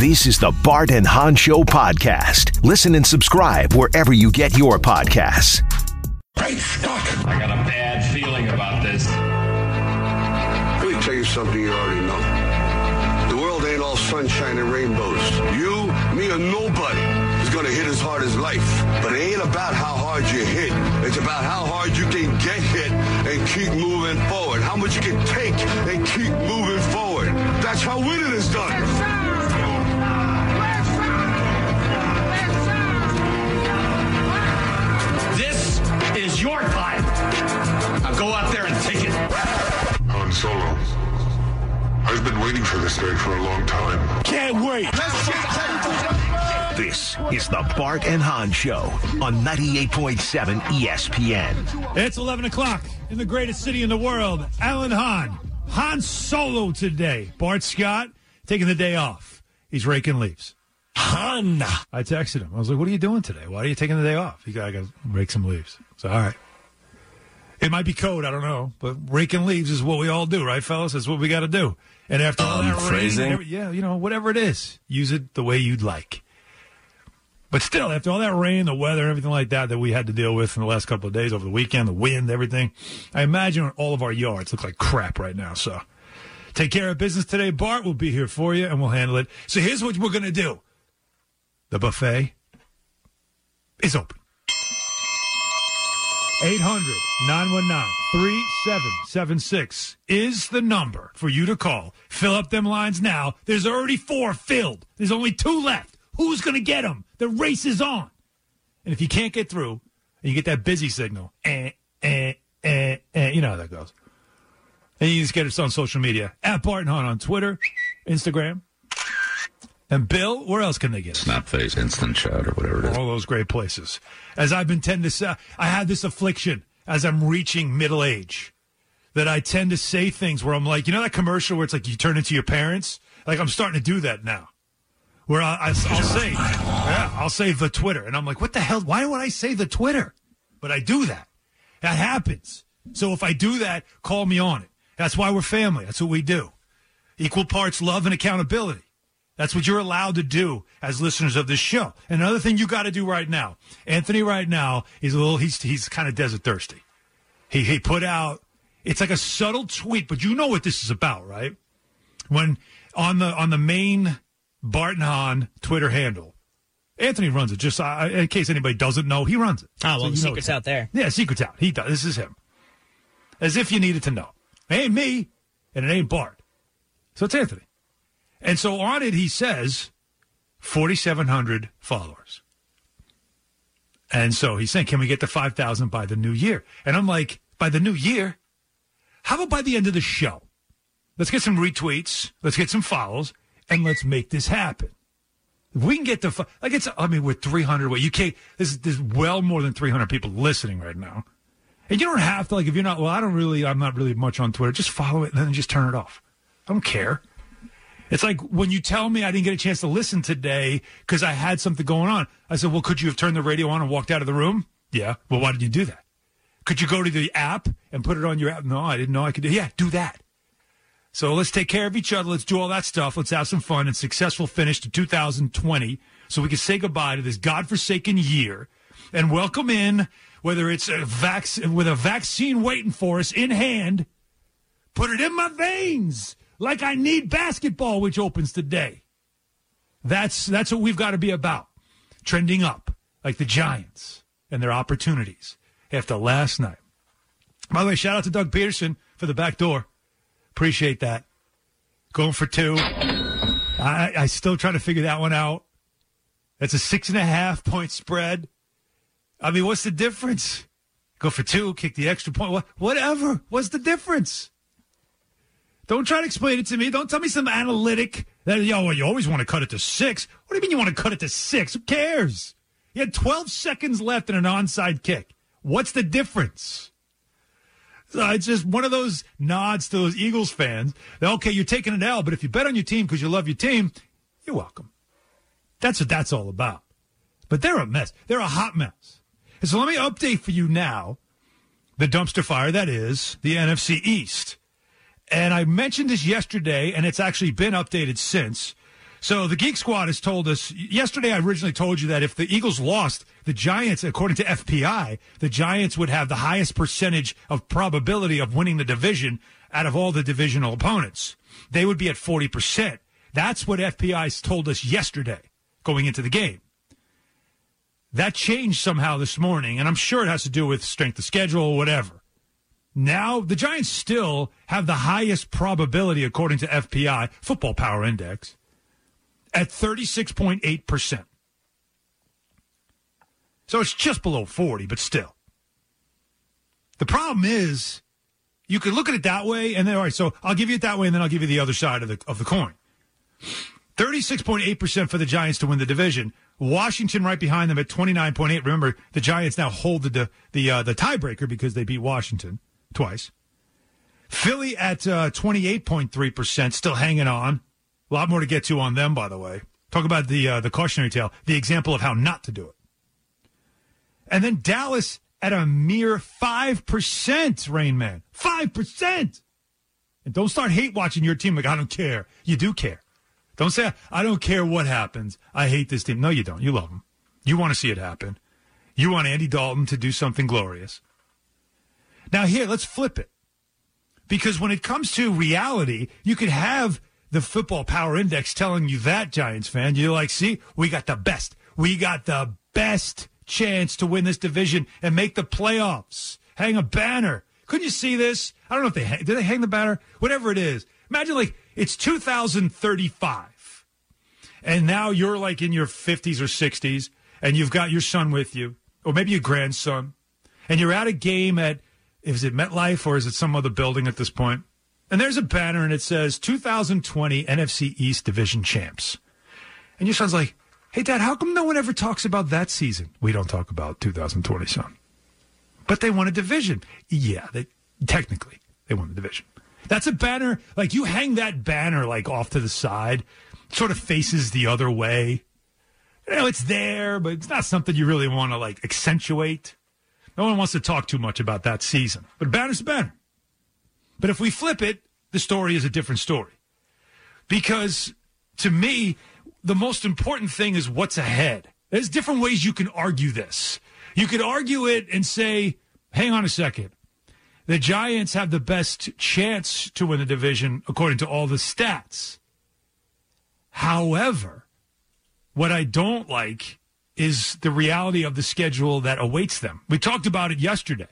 This is the Bart and Hahn Show podcast. Listen and subscribe wherever you get your podcasts. Great Scott! I got a bad feeling about this. Let me tell you something you already know. The world ain't all sunshine and rainbows. You, me, or nobody is gonna hit as hard as life. But it ain't about how hard you hit. It's about how hard you can get hit and keep moving forward. How much you can take and keep moving forward. That's how winning is done. This is your time. Now go out there and take it. Han Solo. I've been waiting for this day for a long time. Can't wait. This is the Bart and Hahn Show on 98.7 ESPN. It's 11 o'clock in the greatest city in the world. Alan Hahn. Han Solo today. Bart Scott taking the day off. He's raking leaves. Han. I texted him. I was like, what are you doing today? Why are you taking the day off? He got to rake some leaves. So, all right. It might be code, I don't know. But raking leaves is what we all do, right, fellas? That's what we got to do. And after all that phrasing? rain, whatever it is, use it the way you'd like. But still, after all that rain, the weather, and everything like that we had to deal with in the last couple of days, over the weekend, the wind, everything, I imagine all of our yards look like crap right now. So take care of business today. Bart will be here for you, and we'll handle it. So here's what we're going to do. The buffet is open. 800-919-3776 is the number for you to call. Fill up them lines now. There's already 4 filled. There's only 2 left. Who's going to get them? The race is on. And if you can't get through, and you get that busy signal, you know how that goes. And you just get us on social media. At Bart and Hahn on Twitter, Instagram. And Bill, where else can they get it? Snapface, Instant Chat, or whatever it is. All those great places. As I've been tend to say, I have this affliction as I'm reaching middle age that I tend to say things where I'm like, you know that commercial where it's like you turn into your parents? Like I'm starting to do that now. Where I'll say the Twitter. And I'm like, what the hell? Why would I say the Twitter? But I do that. That happens. So if I do that, call me on it. That's why we're family. That's what we do. Equal parts love and accountability. That's what you're allowed to do as listeners of this show. And another thing you got to do right now, Anthony right now is he's kind of desert thirsty. He put out, it's like a subtle tweet, but you know what this is about, right? When on the main Bart and Hahn Twitter handle, Anthony runs it. Just in case anybody doesn't know, he runs it. Oh, well, the secret's out there. Yeah, secret's out. He does. This is him. As if you needed to know. It ain't me, and it ain't Bart. So it's Anthony. And so on it, he says 4,700 followers. And so he's saying, can we get to 5,000 by the new year? And I'm like, by the new year? How about by the end of the show? Let's get some retweets. Let's get some follows. And let's make this happen. If we can get to, we're 300. You can't, there's well more than 300 people listening right now. And you don't have to, if you're not, I'm not really much on Twitter. Just follow it and then just turn it off. I don't care. It's like when you tell me I didn't get a chance to listen today because I had something going on. I said, well, could you have turned the radio on and walked out of the room? Yeah. Well, why did you do that? Could you go to the app and put it on your app? No, I didn't know I could do. Yeah, do that. So let's take care of each other. Let's do all that stuff. Let's have some fun and successful finish to 2020 so we can say goodbye to this godforsaken year and welcome in, whether it's with a vaccine waiting for us in hand, put it in my veins. Like I need basketball, which opens today. That's what we've got to be about. Trending up, like the Giants and their opportunities after last night. By the way, shout out to Doug Peterson for the back door. Appreciate that. Going for 2. I still trying to figure that one out. That's a 6.5-point spread. I mean, what's the difference? Go for 2, kick the extra point. Whatever. What's the difference? Don't try to explain it to me. Don't tell me some analytic that, you always want to cut it to 6. What do you mean you want to cut it to 6? Who cares? You had 12 seconds left in an onside kick. What's the difference? So it's just one of those nods to those Eagles fans. That, okay, you're taking an L, but if you bet on your team because you love your team, you're welcome. That's what that's all about. But they're a mess. They're a hot mess. And so let me update for you now the dumpster fire that is the NFC East. And I mentioned this yesterday, and it's actually been updated since. So the Geek Squad has told us, yesterday I originally told you that if the Eagles lost, the Giants, according to FPI, the Giants would have the highest percentage of probability of winning the division out of all the divisional opponents. They would be at 40%. That's what FPI told us yesterday going into the game. That changed somehow this morning, and I'm sure it has to do with strength of schedule or whatever. Now, the Giants still have the highest probability, according to FPI, Football Power Index, at 36.8%. So it's just below 40, but still. The problem is, you could look at it that way, and then, all right, so I'll give you it that way, and then I'll give you the other side of the coin. 36.8% for the Giants to win the division. Washington right behind them at 29.8%. Remember, the Giants now hold the tiebreaker because they beat Washington twice. Philly at 28.3%, still hanging on. A lot more to get to on them, by the way. Talk about the cautionary tale, the example of how not to do it. And then Dallas at a mere 5%, Rain Man. 5%! And don't start hate watching your team like, I don't care. You do care. Don't say, I don't care what happens. I hate this team. No, you don't. You love them. You want to see it happen. You want Andy Dalton to do something glorious. Now here, let's flip it. Because when it comes to reality, you could have the Football Power Index telling you that, Giants fan. You're like, see, we got the best. We got the best chance to win this division and make the playoffs. Hang a banner. Couldn't you see this? I don't know if did they hang the banner? Whatever it is. Imagine like it's 2035 and now you're like in your 50s or 60s and you've got your son with you or maybe your grandson and you're at a game at, is it MetLife or is it some other building at this point? And there's a banner and it says 2020 NFC East Division Champs. And your son's like, hey, Dad, how come no one ever talks about that season? We don't talk about 2020, son. But they won a division. Yeah, technically, they won the division. That's a banner. Like, you hang that banner, like, off to the side. Sort of faces the other way. You know, it's there, but it's not something you really want to, like, accentuate. No one wants to talk too much about that season. But a banner's a banner. But if we flip it, the story is a different story. Because, to me, the most important thing is what's ahead. There's different ways you can argue this. You could argue it and say, hang on a second. The Giants have the best chance to win the division according to all the stats. However, what I don't like is the reality of the schedule that awaits them. We talked about it yesterday.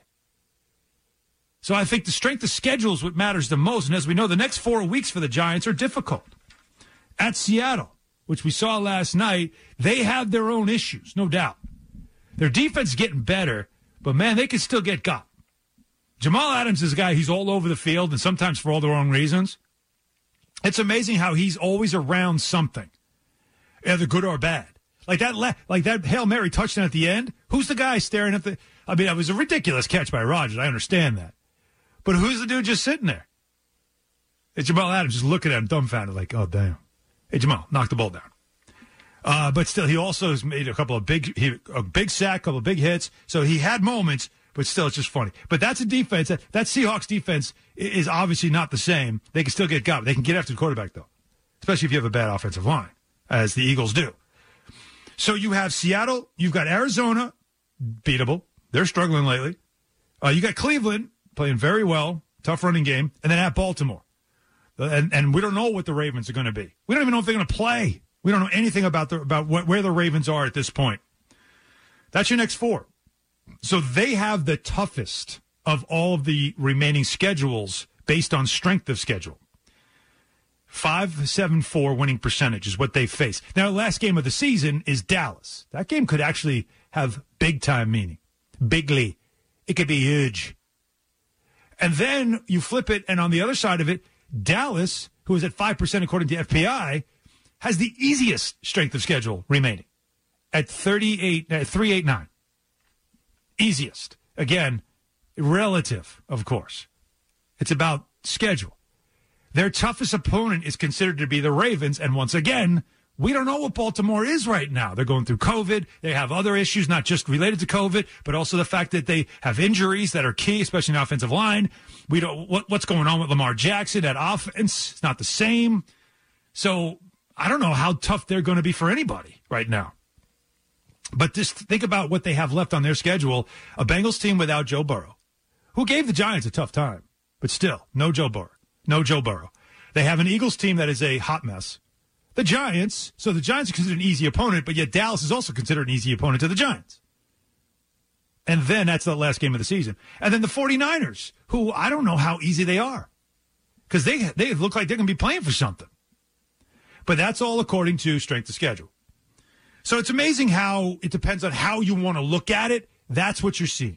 So I think the strength of schedule is what matters the most. And as we know, the next 4 weeks for the Giants are difficult. At Seattle, which we saw last night, they have their own issues, no doubt. Their defense is getting better, but, man, they can still get got. Jamal Adams is a guy, he's all over the field, and sometimes for all the wrong reasons. It's amazing how he's always around something, either good or bad. Like that Hail Mary touchdown at the end, who's the guy staring at the... I mean, it was a ridiculous catch by Rodgers, I understand that. But who's the dude just sitting there? It's Jamal Adams just looking at him dumbfounded like, oh, damn. Hey, Jamal, knock the ball down. But still, he also has made a big sack, a couple of big hits. So he had moments, but still, it's just funny. But that's a defense. That Seahawks defense is obviously not the same. They can still get got. They can get after the quarterback, though, especially if you have a bad offensive line, as the Eagles do. So you have Seattle. You've got Arizona, beatable. They're struggling lately. You got Cleveland playing very well, tough running game, and then at Baltimore. And we don't know what the Ravens are going to be. We don't even know if they're going to play. We don't know anything about where the Ravens are at this point. That's your next four. So they have the toughest of all of the remaining schedules based on strength of schedule. 5.74 winning percentage is what they face. Now, the last game of the season is Dallas. That game could actually have big-time meaning. Bigly. It could be huge. And then you flip it, and on the other side of it, Dallas, who is at 5% according to FPI, has the easiest strength of schedule remaining at 389. Easiest. Again, relative, of course. It's about schedule. Their toughest opponent is considered to be the Ravens, and once again, we don't know what Baltimore is right now. They're going through COVID. They have other issues, not just related to COVID, but also the fact that they have injuries that are key, especially in the offensive line. We don't what's going on with Lamar Jackson at offense. It's not the same. So I don't know how tough they're going to be for anybody right now. But just think about what they have left on their schedule. A Bengals team without Joe Burrow, who gave the Giants a tough time, but still, no Joe Burrow. No Joe Burrow. They have an Eagles team that is a hot mess. The Giants, so the Giants are considered an easy opponent, but yet Dallas is also considered an easy opponent to the Giants. And then that's the last game of the season. And then the 49ers, who I don't know how easy they are, because they look like they're going to be playing for something. But that's all according to strength of schedule. So it's amazing how it depends on how you want to look at it. That's what you're seeing.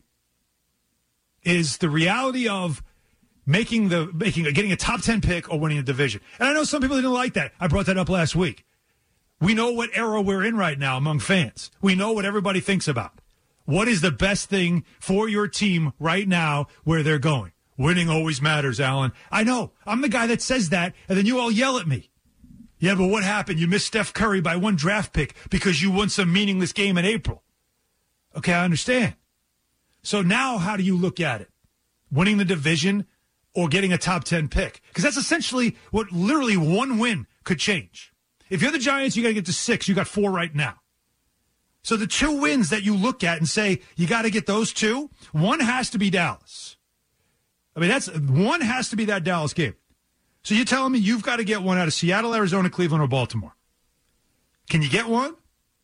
Is the reality of getting a top 10 pick or winning a division. And I know some people didn't like that. I brought that up last week. We know what era we're in right now among fans. We know what everybody thinks about. What is the best thing for your team right now where they're going? Winning always matters, Alan. I know. I'm the guy that says that, and then you all yell at me. Yeah, but what happened? You missed Steph Curry by one draft pick because you won some meaningless game in April. Okay, I understand. So now how do you look at it? Winning the division or getting a top 10 pick? Because that's essentially what literally one win could change. If you're the Giants, you got to get to 6. You got 4 right now. So the 2 wins that you look at and say, you got to get those 2, one has to be Dallas. I mean, one has to be that Dallas game. So you're telling me you've got to get one out of Seattle, Arizona, Cleveland, or Baltimore. Can you get one?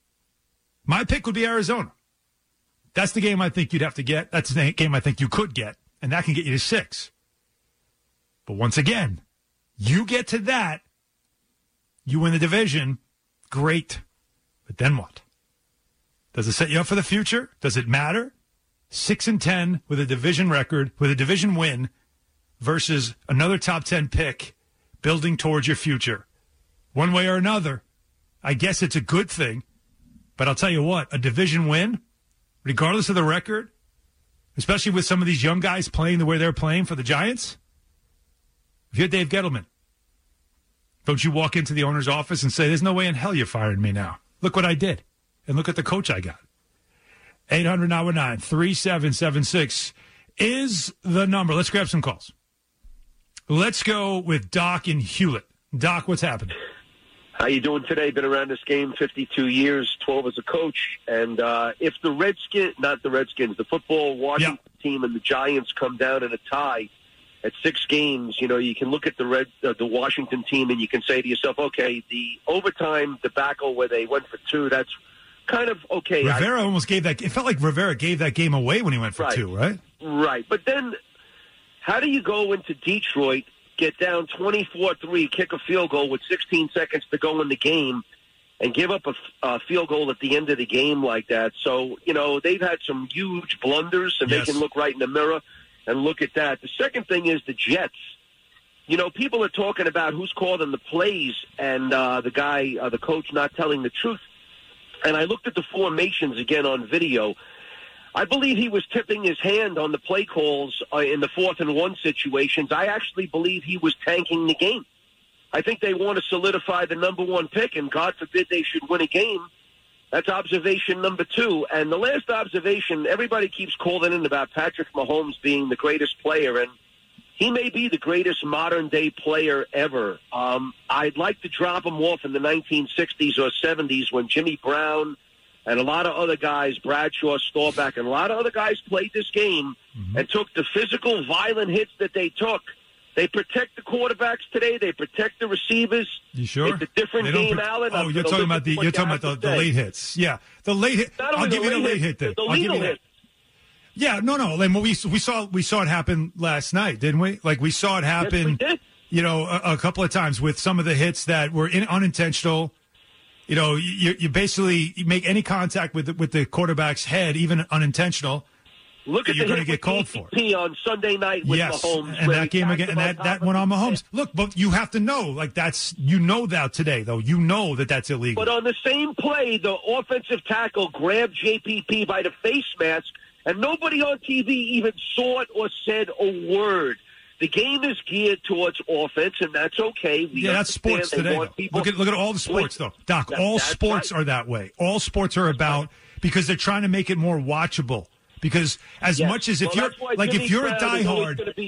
My pick would be Arizona. That's the game I think you'd have to get. That's the game I think you could get, and that can get you to 6. But once again, you get to that, you win the division, great. But then what? Does it set you up for the future? Does it matter? 6-10 with a division record, with a division win, versus another top 10 pick building towards your future. One way or another, I guess it's a good thing. But I'll tell you what, a division win, regardless of the record, especially with some of these young guys playing the way they're playing for the Giants, if you're Dave Gettleman, don't you walk into the owner's office and say, there's no way in hell you're firing me now. Look what I did. And look at the coach I got. 800-919-3776 is the number. Let's grab some calls. Let's go with Doc in Hewlett. Doc, what's happening? How you doing today? Been around this game 52 years, 12 as a coach. And if the the football Washington team and the Giants come down in a tie at 6 games, you can look at the Washington team and you can say to yourself, okay, the overtime debacle where they went for 2, that's kind of okay. Rivera almost gave that. It felt like Rivera gave that game away when he went for 2, right? Right. But then how do you go into Detroit, get down 24-3, kick a field goal with 16 seconds to go in the game, and give up a field goal at the end of the game like that? So, they've had some huge blunders, and they can look right in the mirror and look at that. The second thing is the Jets. People are talking about who's calling the plays and the coach not telling the truth. And I looked at the formations again on video. I believe he was tipping his hand on the play calls in the 4th and 1 situations. I actually believe he was tanking the game. I think they want to solidify the number 1 pick, and God forbid they should win a game. That's observation number 2. And the last observation, everybody keeps calling in about Patrick Mahomes being the greatest player, and he may be the greatest modern-day player ever. I'd like to drop him off in the 1960s or 70s when Jimmy Brown and a lot of other guys, Bradshaw, Staubach, and a lot of other guys played this game and took the physical, violent hits that they took. They protect the quarterbacks today. They protect the receivers. You sure? It's a different game, Alan. Oh, you're talking about the late hits. Yeah, the late hit. I'll give you the late hit then. The legal hit. Yeah, no. Like, we saw it happen last night, didn't we? Like, we saw it happen. Yes, we did. A couple of times with some of the hits that were unintentional. You basically make any contact with the quarterback's head, even unintentional. Look at you're going to get called for on Sunday night with Mahomes. And that game again, and that went on Mahomes. Look, but you have to know, like that today, though. You know that's illegal. But on the same play, the offensive tackle grabbed JPP by the face mask, and nobody on TV even saw it or said a word. The game is geared towards offense, and that's okay. That's sports today. Look at all the sports, though. Doc, all sports are that way. All sports are about, because they're trying to make it more watchable. Because much as if you're a diehard,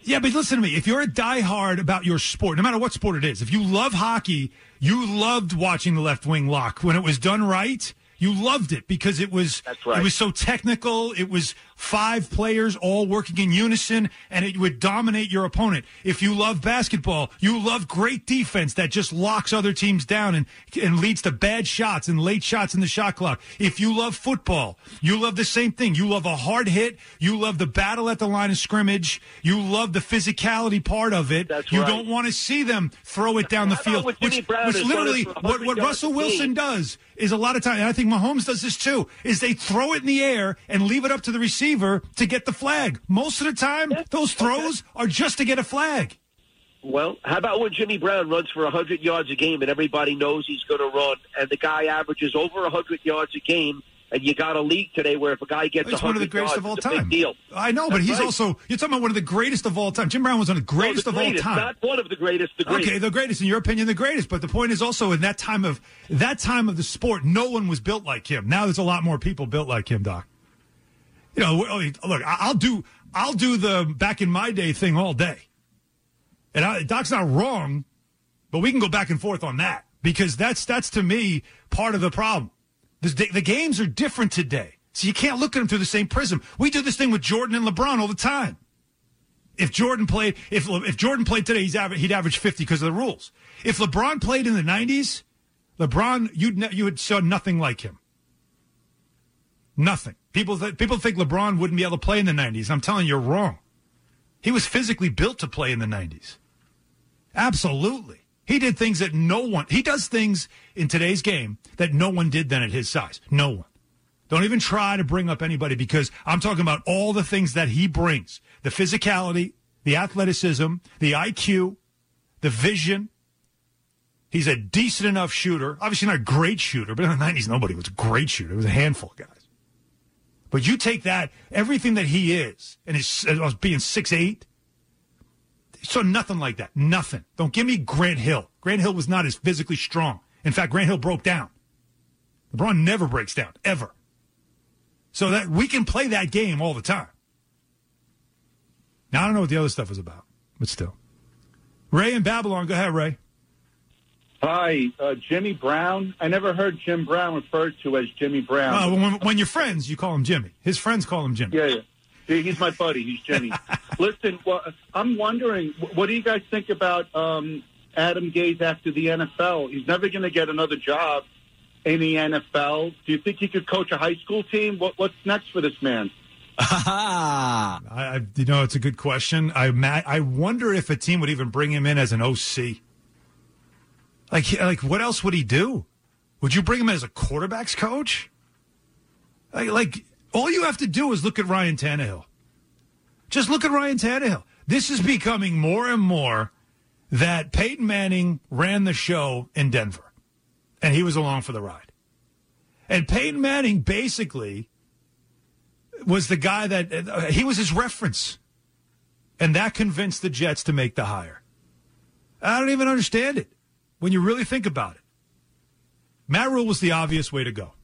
Yeah, but listen to me. If you're a diehard about your sport, no matter what sport it is, if you love hockey, you loved watching the left wing lock. When it was done right, you loved it because it was right. It was so technical. It was 5 players all working in unison, and it would dominate your opponent. If you love basketball, you love great defense that just locks other teams down and leads to bad shots and late shots in the shot clock. If you love football, you love the same thing. You love a hard hit. You love the battle at the line of scrimmage. You love the physicality part of it. That's you right. don't want to see them throw it down the field, which literally what Russell Wilson does is a lot of times, and I think Mahomes does this too, is they throw it in the air and leave it up to the receiver to get the flag. Most of the time, those throws are just to get a flag. Well, how about when Jimmy Brown runs for 100 yards a game and everybody knows he's going to run, and the guy averages over 100 yards a game, and you got a league today where if a guy gets 100 one of the greatest yards, of all it's a time. big deal. I know, but he's also, you're talking about one of the greatest of all time. Jim Brown was one of the greatest of all time. Not one of the greatest, the greatest. Okay, the greatest, in your opinion, the greatest. But the point is also in that time of the sport, no one was built like him. Now there's a lot more people built like him, Doc. You know, look, I'll do the back in my day thing all day. And Doc's not wrong, but we can go back and forth on that because that's to me part of the problem. The games are different today, so you can't look at them through the same prism. We do this thing with Jordan and LeBron all the time. If Jordan played today, he'd average 50 because of the rules. If LeBron played in the 90s, LeBron, you would saw nothing like him. Nothing. People think LeBron wouldn't be able to play in the 90s. I'm telling you, you're wrong. He was physically built to play in the 90s. Absolutely. He did things that he does things in today's game that no one did then at his size. No one. Don't even try to bring up anybody because I'm talking about all the things that he brings. The physicality, the athleticism, the IQ, the vision. He's a decent enough shooter. Obviously not a great shooter, but in the 90s, nobody was a great shooter. It was a handful of guys. But you take that, everything that he is, and his being 6'8", so nothing like that. Nothing. Don't give me Grant Hill. Grant Hill was not as physically strong. In fact, Grant Hill broke down. LeBron never breaks down, ever. So that we can play that game all the time. Now, I don't know what the other stuff is about, but still. Ray in Babylon. Go ahead, Ray. Hi, Jimmy Brown. I never heard Jim Brown referred to as Jimmy Brown. When you're friends, you call him Jimmy. His friends call him Jimmy. Yeah. He's my buddy. He's Jimmy. Listen, I'm wondering, what do you guys think about Adam Gase after the NFL? He's never going to get another job in the NFL. Do you think he could coach a high school team? What's next for this man? It's a good question. I wonder if a team would even bring him in as an OC. Like, what else would he do? Would you bring him as a quarterback's coach? Like, all you have to do is look at Ryan Tannehill. Just look at Ryan Tannehill. This is becoming more and more that Peyton Manning ran the show in Denver, and he was along for the ride. And Peyton Manning basically was the guy that he was his reference, and that convinced the Jets to make the hire. I don't even understand it when you really think about it. Matt Rule was the obvious way to go.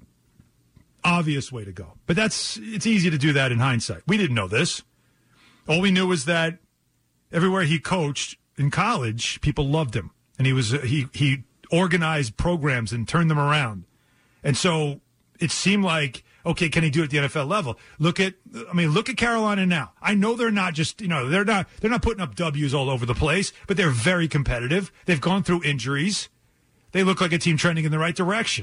Obvious way to go. But it's easy to do that in hindsight. We didn't know this. All we knew was that everywhere he coached in college, people loved him. And he organized programs and turned them around. And so it seemed like, okay, can he do it at the NFL level? Look at Carolina now. I know they're not just, they're not putting up W's all over the place, but they're very competitive. They've gone through injuries. They look like a team trending in the right direction.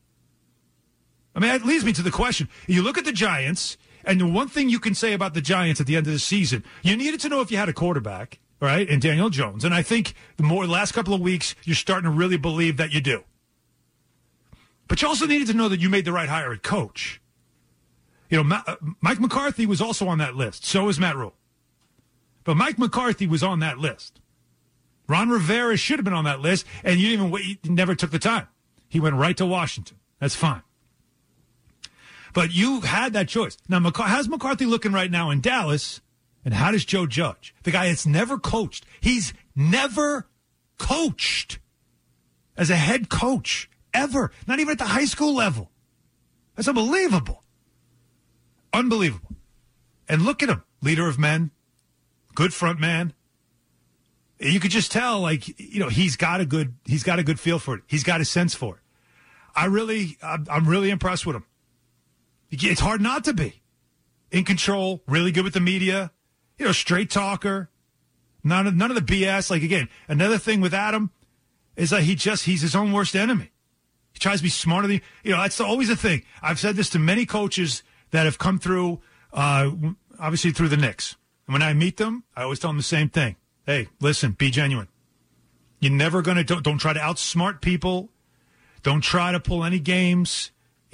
I mean, that leads me to the question. You look at the Giants, and the one thing you can say about the Giants at the end of the season, you needed to know if you had a quarterback, right, and Daniel Jones. And I think the last couple of weeks, you're starting to really believe that you do. But you also needed to know that you made the right hire at coach. Mike McCarthy was also on that list. So is Matt Rule. But Mike McCarthy was on that list. Ron Rivera should have been on that list, and you never took the time. He went right to Washington. That's fine. But you had that choice. Now, how's McCarthy looking right now in Dallas, and how does Joe Judge? The guy that's never coached. He's never coached as a head coach, ever. Not even at the high school level. That's unbelievable. Unbelievable. And look at him. Leader of men. good front man. You could just tell, like, he's got a good feel for it. He's got a sense for it. I'm really impressed with him. It's hard not to be. In control, really good with the media, straight talker, none of the BS. Like, again, another thing with Adam is that he's his own worst enemy. He tries to be smarter than that's always a thing. I've said this to many coaches that have come through, obviously through the Knicks. And when I meet them, I always tell them the same thing. Hey, listen, be genuine. You're never going to, don't try to outsmart people. Don't try to pull any games.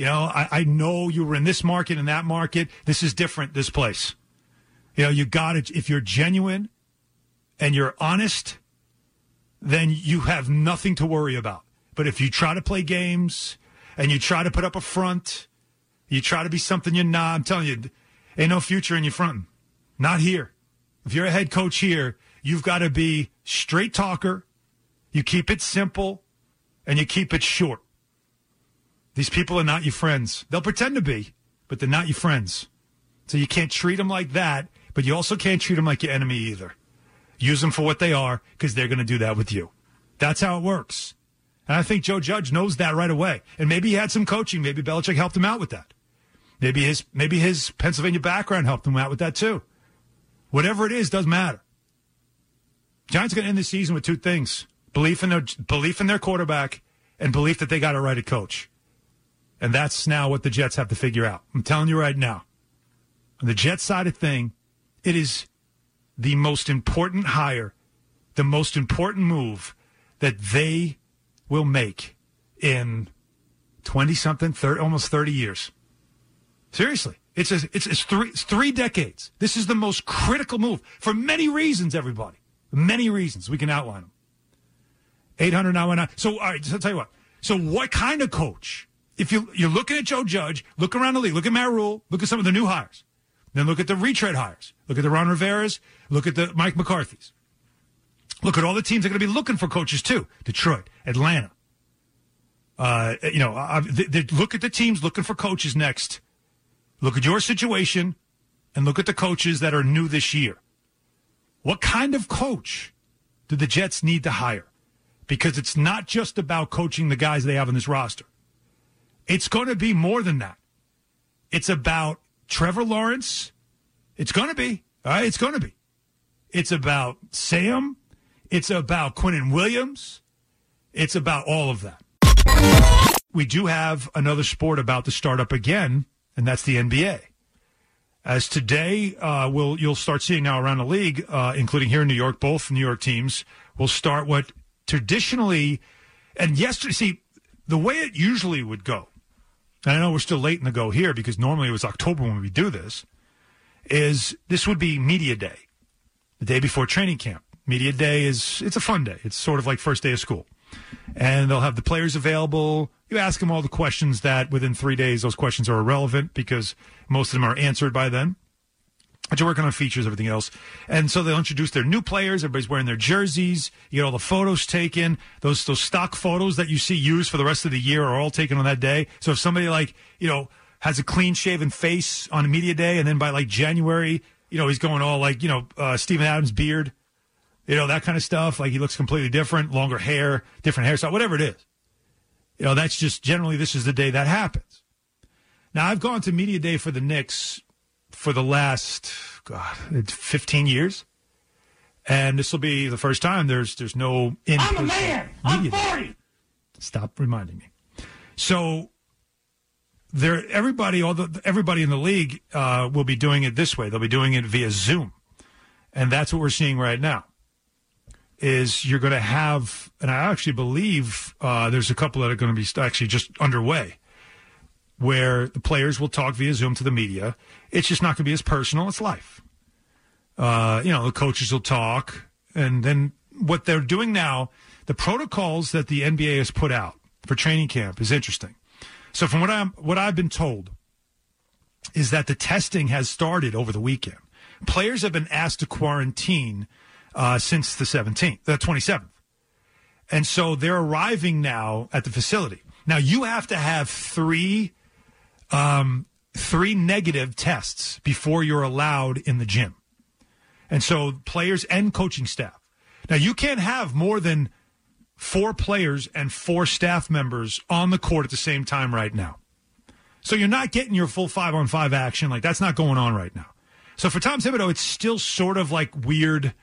I know you were in this market and that market. This is different, this place. You got it. If you're genuine and you're honest, then you have nothing to worry about. But if you try to play games and you try to put up a front, you try to be something you're not, I'm telling you, ain't no future in your fronting. Not here. If you're a head coach here, you've got to be straight talker. You keep it simple and you keep it short. These people are not your friends. They'll pretend to be, but they're not your friends. So you can't treat them like that, but you also can't treat them like your enemy either. Use them for what they are, because they're going to do that with you. That's how it works. And I think Joe Judge knows that right away. And maybe he had some coaching. Maybe Belichick helped him out with that. Maybe his Pennsylvania background helped him out with that too. Whatever it is, doesn't matter. Giants are going to end the season with two things: belief in their quarterback and belief that they got a right at coach. And that's now what the Jets have to figure out. I'm telling you right now. On the Jets side of thing, it is the most important hire, the most important move that they will make in 20-something, almost 30 years. Seriously. It's 3 decades. This is the most critical move for many reasons, everybody. Many reasons. We can outline them. 800-919. So, all right, so I'll tell you what. So what kind of coach? If you're looking at Joe Judge, look around the league, look at Matt Rule, look at some of the new hires. Then look at the retread hires. Look at the Ron Riveras. Look at the Mike McCarthy's. Look at all the teams that are going to be looking for coaches too. Detroit, Atlanta. Look at the teams looking for coaches next. Look at your situation and look at the coaches that are new this year. What kind of coach do the Jets need to hire? Because it's not just about coaching the guys they have on this roster. It's going to be more than that. It's about Trevor Lawrence. It's going to be. All right, it's going to be. It's about Sam. It's about Quinnen Williams. It's about all of that. We do have another sport about to start up again, and that's the NBA. As today, you'll start seeing now around the league, including here in New York, both New York teams will start what traditionally, and yesterday, see, the way it usually would go, and I know we're still late in the go here because normally it was October when we do this, is this would be Media Day, the day before training camp. Media Day it's a fun day. It's sort of like first day of school. And they'll have the players available. You ask them all the questions that within 3 days, those questions are irrelevant because most of them are answered by then. But you're working on features, everything else. And so they'll introduce their new players. Everybody's wearing their jerseys. You get all the photos taken. Those stock photos that you see used for the rest of the year are all taken on that day. So if somebody has a clean-shaven face on a Media Day and then by like January, he's going all like, Steven Adams beard, that kind of stuff. Like he looks completely different, longer hair, different hairstyle, whatever it is. That's just generally this is the day that happens. Now, I've gone to Media Day for the Knicks for the last, 15 years. And this will be the first time there's no in-person. I'm a man. I'm 40. Stop reminding me. So everybody in the league will be doing it this way. They'll be doing it via Zoom. And that's what we're seeing right now. Is you're going to have, and I actually believe there's a couple that are going to be actually just underway, where the players will talk via Zoom to the media. It's just not going to be as personal. It's life. The coaches will talk. And then what they're doing now, the protocols that the NBA has put out for training camp is interesting. So from what I've been told is that the testing has started over the weekend. Players have been asked to quarantine since the 27th. And so they're arriving now at the facility. Now, you have to have three negative tests before you're allowed in the gym. And so players and coaching staff. Now, you can't have more than 4 players and 4 staff members on the court at the same time right now. So you're not getting your full 5-on-5 action. Like, that's not going on right now. So for Tom Thibodeau, it's still sort of like weird,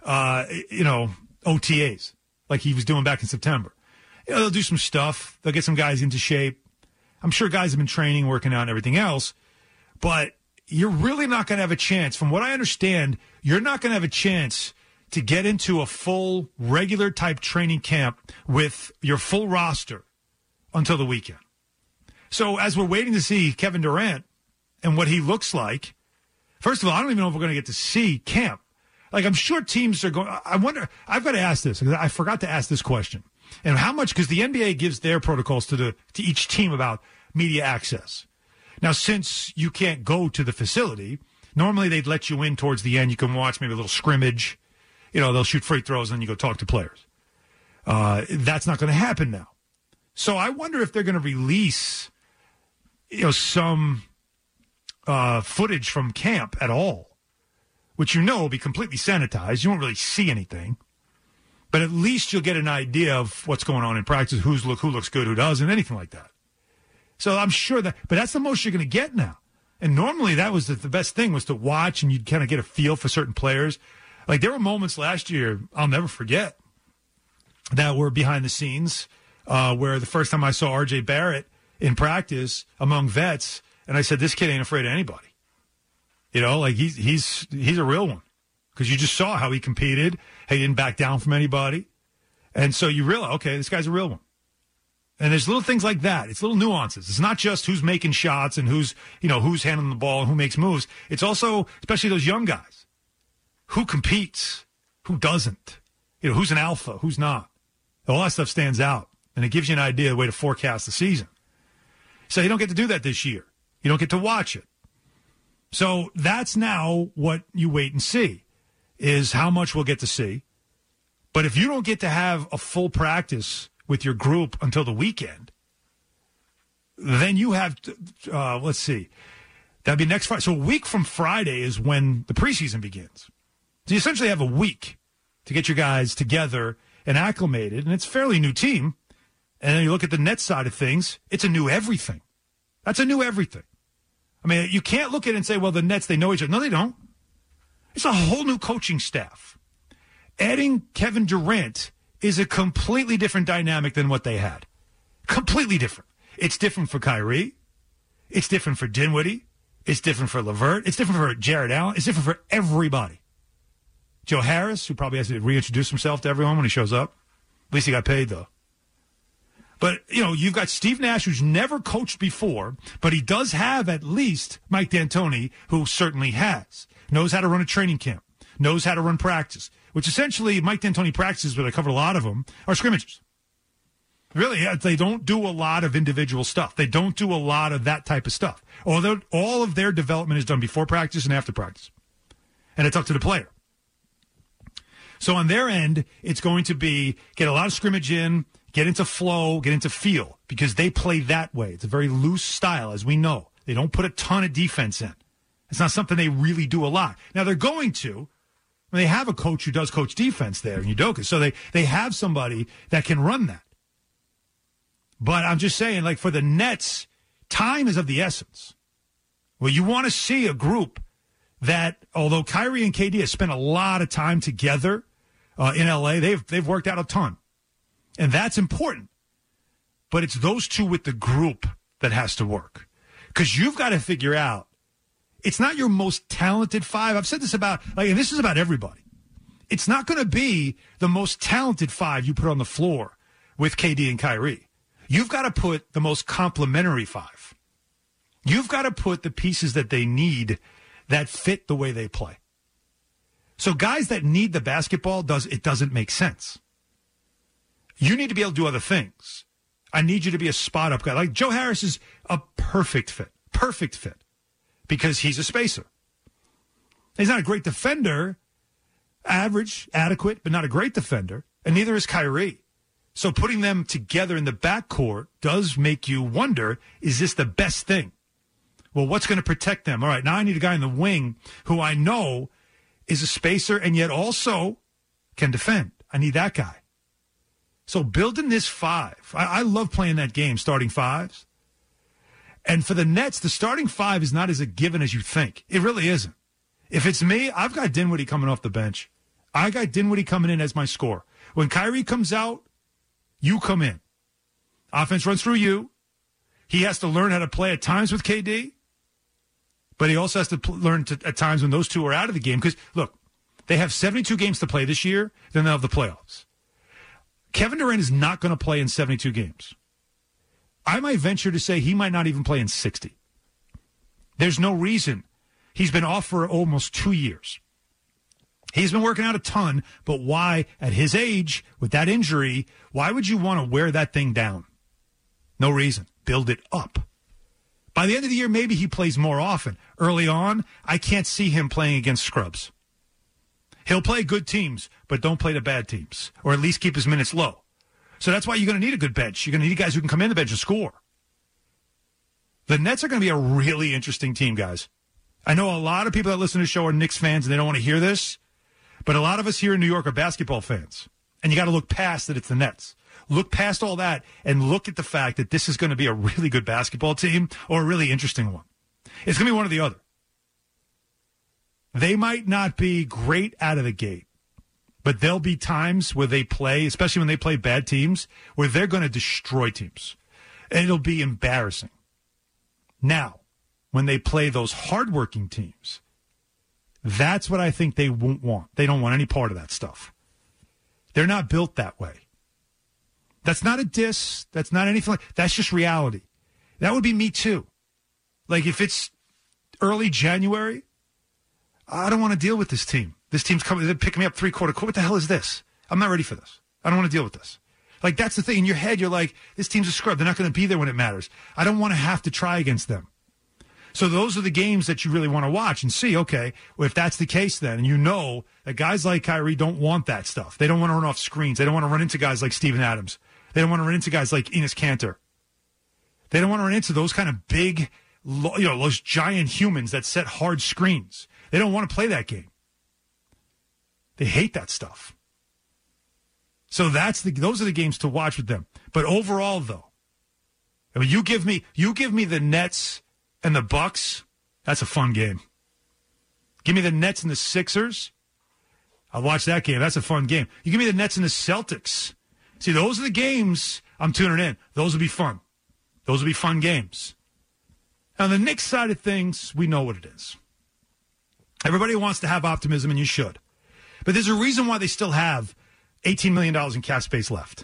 OTAs, like he was doing back in September. They'll do some stuff. They'll get some guys into shape. I'm sure guys have been training, working out, and everything else. But you're really not going to have a chance. From what I understand, you're not going to have a chance to get into a full, regular type training camp with your full roster until the weekend. So as we're waiting to see Kevin Durant and what he looks like, first of all, I don't even know if we're going to get to see camp. Like, I'm sure teams are going – I wonder – I've got to ask this because I forgot to ask this question. And how much – because the NBA gives their protocols to each team about media access. Now, since you can't go to the facility, normally they'd let you in towards the end. You can watch maybe a little scrimmage. They'll shoot free throws and then you go talk to players. That's not going to happen now. So I wonder if they're going to release – some footage from camp at all, which will be completely sanitized. You won't really see anything, but at least you'll get an idea of what's going on in practice, who looks good, who doesn't, anything like that. So I'm sure but that's the most you're going to get now. And normally that was the best thing was to watch and you'd kind of get a feel for certain players. Like there were moments last year I'll never forget that were behind the scenes where the first time I saw R.J. Barrett in practice among vets, and I said, this kid ain't afraid of anybody. He's a real one. Because you just saw how he competed, how he didn't back down from anybody. And so you realize, okay, this guy's a real one. And there's little things like that. It's little nuances. It's not just who's making shots and who's handling the ball and who makes moves. It's also, especially those young guys, who competes, who doesn't, who's an alpha, who's not. All that stuff stands out. And it gives you an idea, the way to forecast the season. So you don't get to do that this year. You don't get to watch it. So that's now what you wait and see, is how much we'll get to see. But if you don't get to have a full practice with your group until the weekend, then you have, let's see, that'd be next Friday. So a week from Friday is when the preseason begins. So you essentially have a week to get your guys together and acclimated, and it's a fairly new team. And then you look at the Nets side of things, it's a new everything. That's a new everything. I mean, you can't look at it and say, well, the Nets, they know each other. No, they don't. It's a whole new coaching staff. Adding Kevin Durant is a completely different dynamic than what they had. Completely different. It's different for Kyrie. It's different for Dinwiddie. It's different for LeVert. It's different for Jared Allen. It's different for everybody. Joe Harris, who probably has to reintroduce himself to everyone when he shows up. At least he got paid, though. But, you've got Steve Nash, who's never coached before, but he does have at least Mike D'Antoni, who certainly has. Knows how to run a training camp. Knows how to run practice. Which essentially, Mike D'Antoni practices, but I covered a lot of them, are scrimmages. Really, they don't do a lot of individual stuff. They don't do a lot of that type of stuff. Although all of their development is done before practice and after practice. And it's up to the player. So on their end, it's going to be get a lot of scrimmage in, get into flow, get into feel, because they play that way. It's a very loose style, as we know. They don't put a ton of defense in. It's not something they really do a lot. Now, they're going to. They have a coach who does coach defense there in Udoka, so they have somebody that can run that. But I'm just saying, like, for the Nets, time is of the essence. Well, you want to see a group that, although Kyrie and KD have spent a lot of time together in L.A., they've worked out a ton. And that's important. But it's those two with the group that has to work. Because you've got to figure out, it's not your most talented 5. I've said this about, and this is about everybody. It's not going to be the most talented 5 you put on the floor with KD and Kyrie. You've got to put the most complementary 5. You've got to put the pieces that they need that fit the way they play. So guys that need the basketball, it doesn't make sense. You need to be able to do other things. I need you to be a spot-up guy. Like Joe Harris is a perfect fit, because he's a spacer. He's not a great defender, average, adequate, but not a great defender, and neither is Kyrie. So putting them together in the backcourt does make you wonder, is this the best thing? Well, what's going to protect them? All right, now I need a guy in the wing who I know is a spacer and yet also can defend. I need that guy. So building this five, I love playing that game, starting fives. And for the Nets, the starting five is not as a given as you think. It really isn't. If it's me, I've got Dinwiddie coming off the bench. I got Dinwiddie coming in as my scorer. When Kyrie comes out, you come in. Offense runs through you. He has to learn how to play at times with KD, but he also has to learn at times when those two are out of the game. Because, look, they have 72 games to play this year, then they'll have the playoffs. Kevin Durant is not going to play in 72 games. I might venture to say he might not even play in 60. There's no reason. He's been off for almost 2 years. He's been working out a ton, but why, at his age, with that injury, why would you want to wear that thing down? No reason. Build it up. By the end of the year, maybe he plays more often. Early on, I can't see him playing against scrubs. He'll play good teams, but don't play the bad teams, or at least keep his minutes low. So that's why you're going to need a good bench. You're going to need guys who can come in the bench and score. The Nets are going to be a really interesting team, guys. I know a lot of people that listen to the show are Knicks fans, and they don't want to hear this, but a lot of us here in New York are basketball fans, and you got to look past that it's the Nets. Look past all that and look at the fact that this is going to be a really good basketball team or a really interesting one. It's going to be one or the other. They might not be great out of the gate, but there'll be times where they play, especially when they play bad teams, where they're going to destroy teams. And it'll be embarrassing. Now, when they play those hardworking teams, that's what I think they won't want. They don't want any part of that stuff. They're not built that way. That's not a diss. That's not anything like, that's just reality. That would be me too. Like if it's early January, I don't want to deal with this team. This team's coming, they're picking me up three-quarter court. What the hell is this? I'm not ready for this. I don't want to deal with this. Like that's the thing. In your head, you're like, this team's a scrub. They're not going to be there when it matters. I don't want to have to try against them. So those are the games that you really want to watch and see, okay, well, if that's the case then, and you know that guys like Kyrie don't want that stuff. They don't want to run off screens. They don't want to run into guys like Steven Adams. They don't want to run into guys like Enes Kanter. They don't want to run into those kind of big, those giant humans that set hard screens. They don't want to play that game. They hate that stuff. So those are the games to watch with them. But overall, though, I mean, you give me the Nets and the Bucks. That's a fun game. Give me the Nets and the Sixers. I'll watch that game. That's a fun game. You give me the Nets and the Celtics. See, those are the games I'm tuning in. Those will be fun. Those will be fun games. On the Knicks side of things, we know what it is. Everybody wants to have optimism, and you should. But there's a reason why they still have $18 million in cap space left.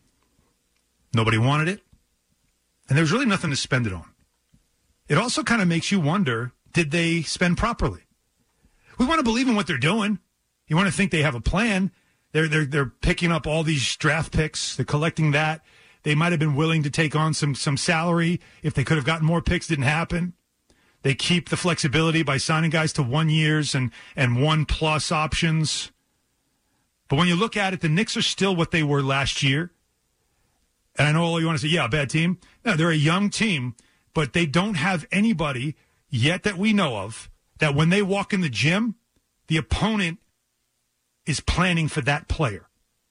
Nobody wanted it, and there was really nothing to spend it on. It also kind of makes you wonder, did they spend properly? We want to believe in what they're doing. You want to think they have a plan. They're picking up all these draft picks. They're collecting that. They might have been willing to take on some salary if they could have gotten more picks. Didn't happen. They keep the flexibility by signing guys to 1 years and 1+ options. But when you look at it, the Knicks are still what they were last year. And I know all you want to say, yeah, a bad team. No, they're a young team, but they don't have anybody yet that we know of that when they walk in the gym, the opponent is planning for that player.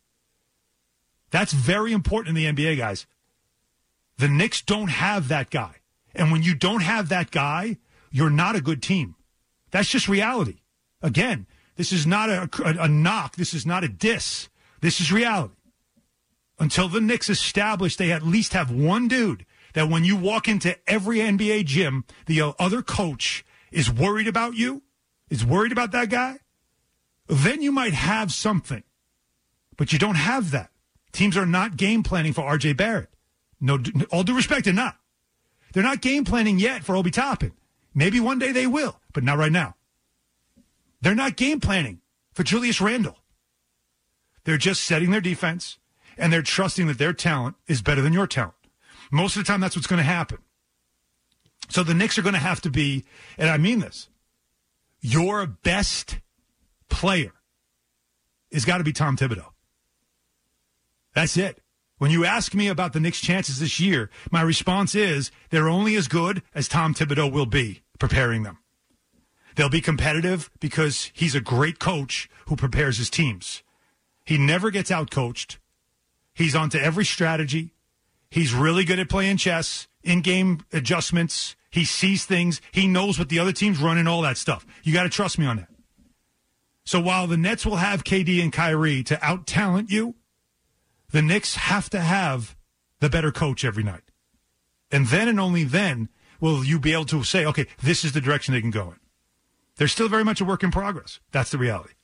That's very important in the NBA, guys. The Knicks don't have that guy. And when you don't have that guy, you're not a good team. That's just reality. Again, this is not a knock. This is not a diss. This is reality. Until the Knicks establish they at least have one dude that when you walk into every NBA gym, the other coach is worried about you, is worried about that guy, then you might have something. But you don't have that. Teams are not game planning for R.J. Barrett. No, all due respect, they're not. They're not game planning yet for Obi Toppin. Maybe one day they will, but not right now. They're not game planning for Julius Randle. They're just setting their defense, and they're trusting that their talent is better than your talent. Most of the time, that's what's going to happen. So the Knicks are going to have to be, and I mean this, your best player has got to be Tom Thibodeau. That's it. When you ask me about the Knicks' chances this year, my response is they're only as good as Tom Thibodeau will be preparing them. They'll be competitive because he's a great coach who prepares his teams. He never gets outcoached. He's onto every strategy. He's really good at playing chess, in-game adjustments. He sees things. He knows what the other team's running, all that stuff. You got to trust me on that. So while the Nets will have KD and Kyrie to out-talent you, the Knicks have to have the better coach every night. And then and only then will you be able to say, okay, this is the direction they can go in. They're still very much a work in progress. That's the reality.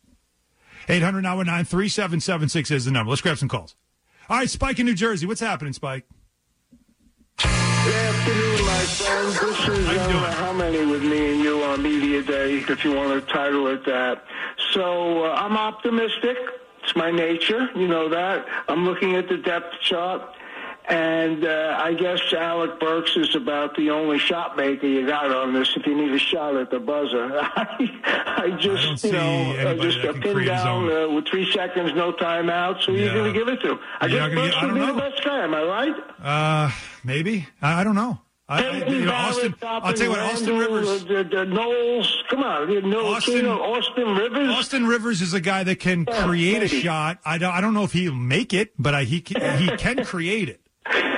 800-919-3776 is the number. Let's grab some calls. All right, Spike in New Jersey. What's happening, Spike? Good afternoon, my friend. This is How Many with me and you on Media Day, if you want to title it that. So I'm optimistic. It's my nature. You know that. I'm looking at the depth chart. And I guess Alec Burks is about the only shot maker you got on this if you need a shot at the buzzer. I just, just a pin down with 3 seconds, no timeouts. Who are you going to give it to? I guess Burks would be the best guy. Am I right? Maybe. I don't know. Austin. I'll tell you what. Austin Rivers. Knowles. Come on. Austin Rivers. Austin Rivers is a guy that can create a shot. I don't know if he'll make it, but he can create it.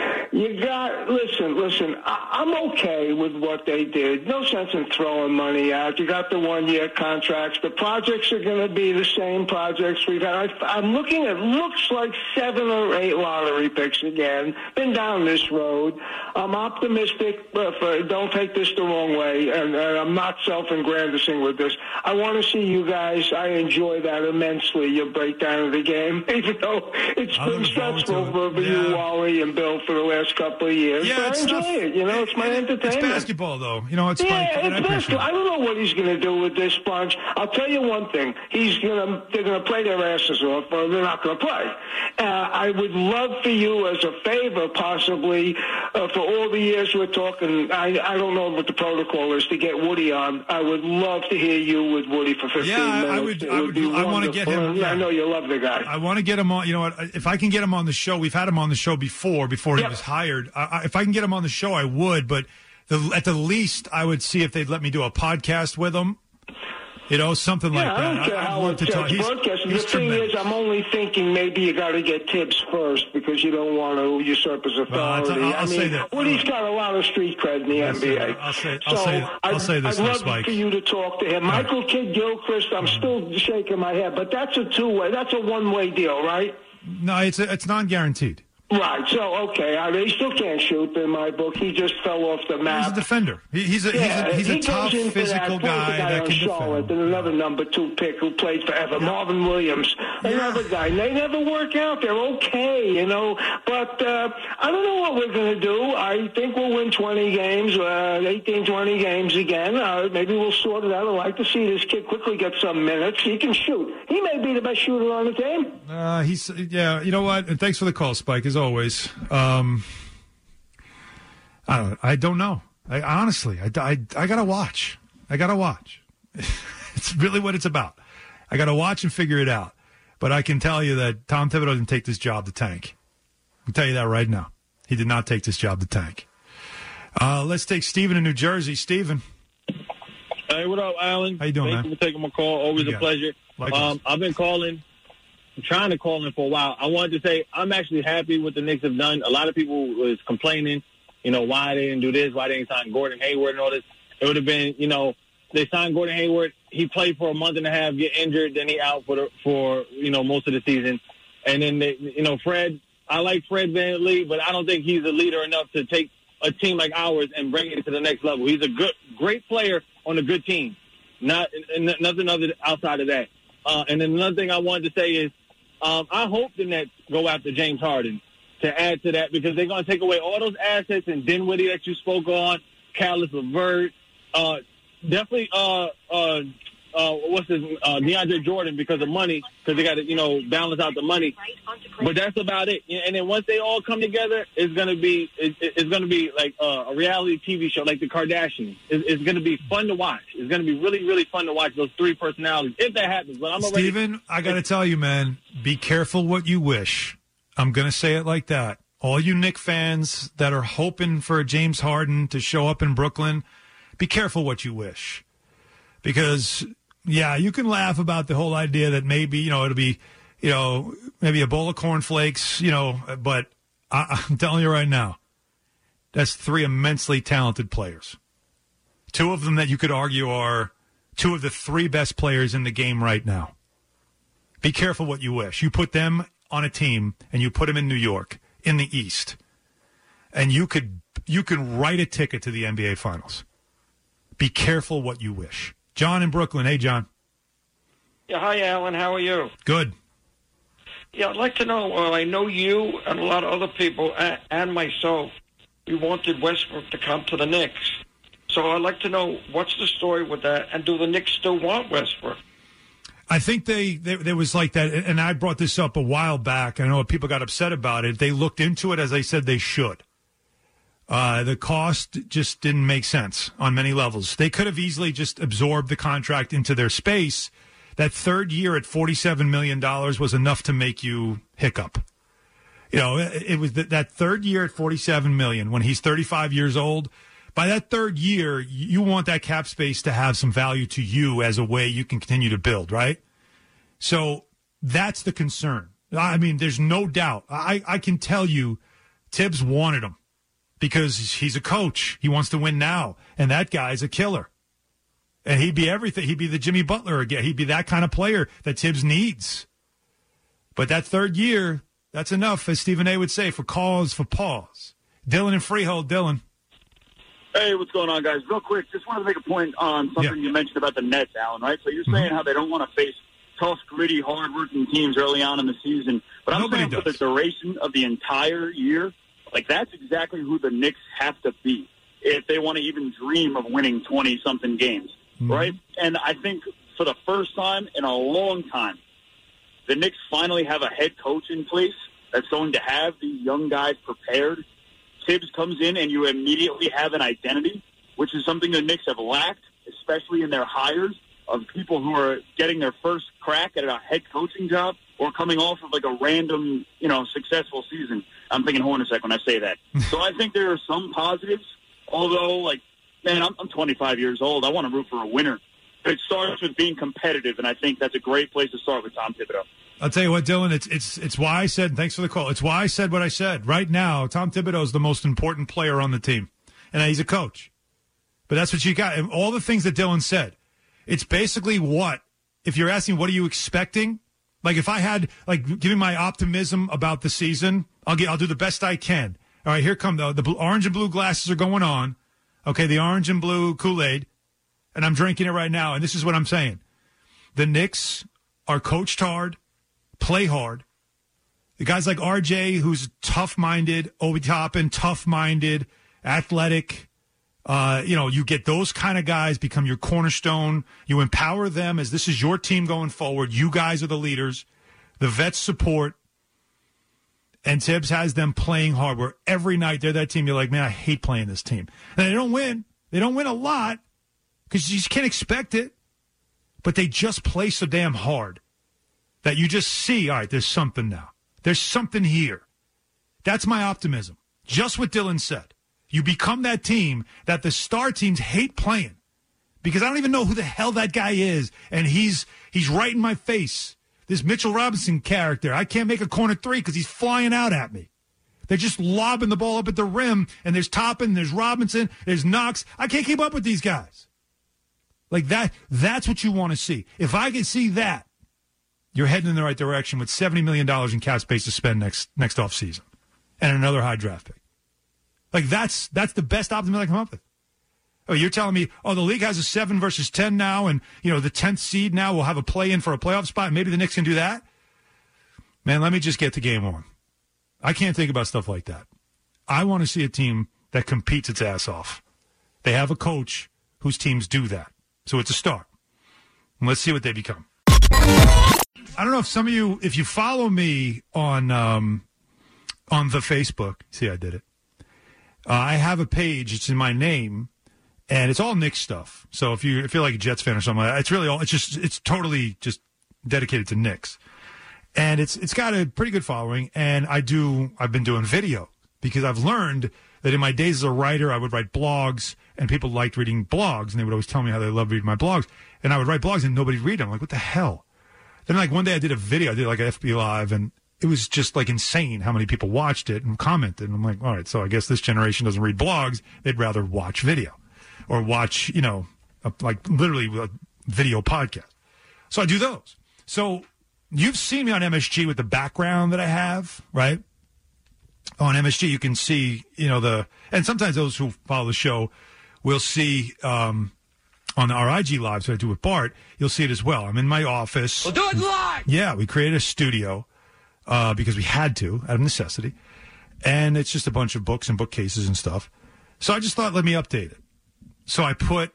Listen, I'm okay with what they did. No sense in throwing money out. You got the 1-year contracts. The projects are going to be the same projects we've had. I'm looking at, looks like 7 or 8 lottery picks again. Been down this road. I'm optimistic, don't take this the wrong way, and I'm not self-aggrandizing with this. I want to see you guys. I enjoy that immensely, your breakdown of the game, even though it's been stressful for you, Wally, and Bill for the last couple of years. Yeah, I enjoy it. It's my entertainment. It's basketball, though. It's it's basketball. I don't know what he's going to do with this bunch. I'll tell you one thing. They're going to play their asses off, or they're not going to play. I would love for you, as a favor, possibly, for all the years we're talking, I don't know what the protocol is to get Woody on. I would love to hear you with Woody for 15 minutes. I want to get him. Yeah. I know you love the guy. I want to get him on. You know what? If I can get him on the show, we've had him on the show before he was hired. If I can get him on the show, I would. But at the least, I would see if they'd let me do a podcast with him. Something like that. I don't care how it gets broadcast. The thing is, I'm only thinking maybe you got to get Tibbs first because you don't want to usurp his authority. I'll say that. Woody's got a lot of street cred in the NBA. I'll say this, I'd love Spike. for you to talk to him. Michael Kidd-Gilchrist, I'm still shaking my head, but that's a two-way. That's a one-way deal, right? No, it's non-guaranteed. Right. So, okay. He still can't shoot in my book. He just fell off the map. He's a defender. He's a tough, physical guy that can Charlotte, defend. And another number 2 pick who played forever, Marvin Williams. Another guy. They never work out. They're okay, But I don't know what we're going to do. I think we'll win 20 games, 18, 20 games again. Maybe we'll sort it out. I'd like to see this kid quickly get some minutes. He can shoot. He may be the best shooter on the team. You know what? And thanks for the call, Spike, as always. I don't know. Honestly, I gotta watch. It's really what it's about. I gotta watch and figure it out. But I can tell you that Tom Thibodeau didn't take this job to tank. I can tell you that right now. He did not take this job to tank. Let's take Steven in New Jersey. Steven. Hey, what up, Alan? How you doing, man? Thank you for taking my call. Always a pleasure. I've been calling. I'm trying to call in for a while. I wanted to say I'm actually happy with the Knicks have done. A lot of people was complaining, why they didn't do this, why they didn't sign Gordon Hayward and all this. It would have been, they signed Gordon Hayward. He played for a month and a half, get injured, then he out for most of the season. And then, Fred, I like Fred VanVleet, but I don't think he's a leader enough to take a team like ours and bring it to the next level. He's a great player on a good team. Nothing other outside of that. And then another thing I wanted to say is, I hope the Nets go after James Harden to add to that because they're going to take away all those assets and Dinwiddie that you spoke on, Caris LeVert, definitely DeAndre Jordan because of money because they got to balance out the money. But that's about it. And then once they all come together, it's going to be like a reality TV show like the Kardashians. It's going to be fun to watch. It's going to be really, really fun to watch those 3 personalities if that happens. But I'm already. Steven, I got to tell you, man, be careful what you wish. I'm going to say it like that. All you Knick fans that are hoping for James Harden to show up in Brooklyn, be careful what you wish. Because, yeah, you can laugh about the whole idea that maybe, it'll be, maybe a bowl of cornflakes, but I'm telling you right now, that's 3 immensely talented players. 2 of them that you could argue are 2 of the 3 best players in the game right now. Be careful what you wish. You put them on a team and you put them in New York, in the East, and you can write a ticket to the NBA Finals. Be careful what you wish. John in Brooklyn. Hey, John. Yeah, hi, Alan. How are you? Good. Yeah, I'd like to know, I know you and a lot of other people, and myself, we wanted Westbrook to come to the Knicks. So I'd like to know, what's the story with that, and do the Knicks still want Westbrook? I think there was like that, and I brought this up a while back. I know people got upset about it. They looked into it as I said they should. The cost just didn't make sense on many levels. They could have easily just absorbed the contract into their space. That 3rd year at $47 million was enough to make you hiccup. It was that 3rd year at $47 million when he's 35 years old. By that 3rd year, you want that cap space to have some value to you as a way you can continue to build, right? So that's the concern. I mean, there's no doubt. I can tell you Tibbs wanted him because he's a coach. He wants to win now, and that guy's a killer. And he'd be everything. He'd be the Jimmy Butler again. He'd be that kind of player that Tibbs needs. But that 3rd year, that's enough, as Stephen A. would say, for cause for pause. Dylan and Freehold. Dylan. Hey, what's going on, guys? Real quick, just wanted to make a point on something you mentioned about the Nets, Alan, right? So you're saying how they don't want to face tough, gritty, hard-working teams early on in the season. But I'm saying for the duration of the entire year, that's exactly who the Knicks have to be if they want to even dream of winning 20-something games, right? And I think for the first time in a long time, the Knicks finally have a head coach in place that's going to have these young guys prepared. Tibbs comes in and you immediately have an identity, which is something the Knicks have lacked, especially in their hires of people who are getting their first crack at a head coaching job or coming off of a random, successful season. I'm thinking Hornacek when I say that. So I think there are some positives, although, man, I'm 25 years old. I want to root for a winner. But it starts with being competitive, and I think that's a great place to start with Tom Thibodeau. I'll tell you what, Dylan, it's why I said, thanks for the call, it's why I said what I said. Right now, Tom Thibodeau is the most important player on the team, and he's a coach. But that's what you got. And all the things that Dylan said, it's basically if you're asking what are you expecting, if I had, giving my optimism about the season, I'll do the best I can. All right, here come the orange and blue glasses are going on. Okay, the orange and blue Kool-Aid, and I'm drinking it right now, and this is what I'm saying. The Knicks are coached hard, play hard. The guys like RJ, who's tough-minded, Obi Toppin, tough-minded, athletic. You get those kind of guys become your cornerstone. You empower them as this is your team going forward. You guys are the leaders. The vets support. And Tibbs has them playing hard where every night they're that team. You're like, man, I hate playing this team. And they don't win. They don't win a lot because you just can't expect it. But they just play so damn hard that you just see, all right, there's something now. There's something here. That's my optimism. Just what Dylan said. You become that team that the star teams hate playing because I don't even know who the hell that guy is. And he's right in my face. This Mitchell Robinson character. I can't make a corner 3 because he's flying out at me. They're just lobbing the ball up at the rim, and there's Toppin, there's Robinson, there's Knox. I can't keep up with these guys. That's what you want to see. If I can see that, you're heading in the right direction with $70 million in cap space to spend next offseason and another high draft pick. That's the best optimism I can come up with. Oh, you're telling me, the league has a 7 versus 10 now, and, the 10th seed now will have a play-in for a playoff spot. Maybe the Knicks can do that? Man, let me just get to game 1. I can't think about stuff like that. I want to see a team that competes its ass off. They have a coach whose teams do that. So it's a start. And let's see what they become. I don't know if some of you, if you follow me on the Facebook, see, I did it. I have a page. It's in my name. And it's all Knicks stuff. So if you're like a Jets fan or something like that, it's really all, it's totally just dedicated to Knicks. And it's got a pretty good following. And I've been doing video because I've learned that in my days as a writer, I would write blogs, and people liked reading blogs, and they would always tell me how they loved reading my blogs. And I would write blogs, and nobody would read them. I'm like, what the hell? Then, like, one day I did a video. I did, like, an FB Live, and it was just, like, insane how many people watched it and commented. And I'm like, all right, so I guess this generation doesn't read blogs. They'd rather watch video or watch, literally a video podcast. So I do those. So you've seen me on MSG with the background that I have, right? On MSG, you can see, and sometimes those who follow the show will see on our IG Lives that I do with Bart, you'll see it as well. I'm in my office. We'll do it live! Yeah, we created a studio because we had to, out of necessity. And it's just a bunch of books and bookcases and stuff. So I just thought, let me update it. So I put,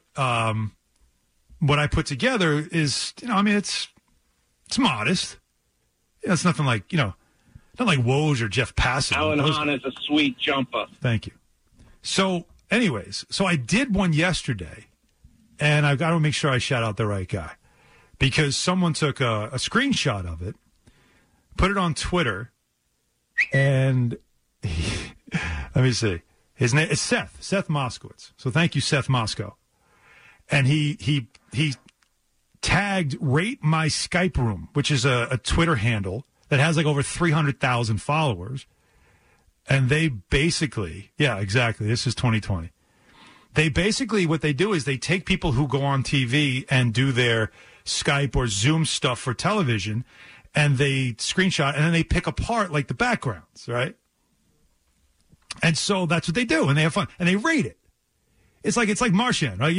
what I put together is, it's modest. It's nothing like, not like Woj or Jeff Passan. Alan Hahn is a sweet jumper. Thank you. So, anyways, I did one yesterday, and I've got to make sure I shout out the right guy, because someone took a screenshot of it, put it on Twitter, and let me see. His name is Seth Moskowitz. So thank you, Seth Moscow. And he tagged Rate My Skype Room, which is a Twitter handle that has like over 300,000 followers. And they basically, yeah, exactly. This is 2020. They basically, what they do is they take people who go on TV and do their Skype or Zoom stuff for television, and they screenshot, and then they pick apart like the backgrounds, right? And so that's what they do, and they have fun, and they rate it. It's like Marchand, right?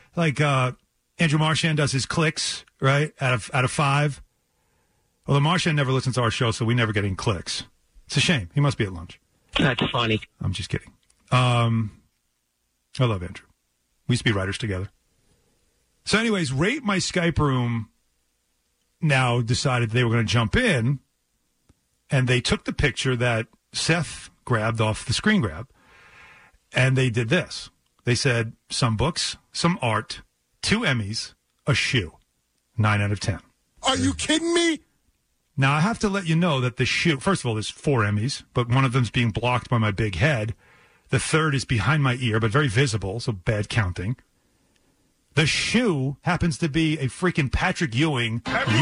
Andrew Marchand does his clicks, right? Out of 5. Although Marchand never listens to our show, so we never get any clicks. It's a shame. He must be at lunch. That's funny. I'm just kidding. I love Andrew. We used to be writers together. So anyways, Rate My Skype Room now decided they were going to jump in, and they took the picture that Seth grabbed off the screen grab, and they did this. They said, some books, some art, 2 Emmys, a shoe. 9 out of 10. Are you kidding me? Now, I have to let you know that the shoe, first of all, there's 4 Emmys, but one of them's being blocked by my big head. The third is behind my ear, but very visible, so bad counting. The shoe happens to be a freaking Patrick Ewing.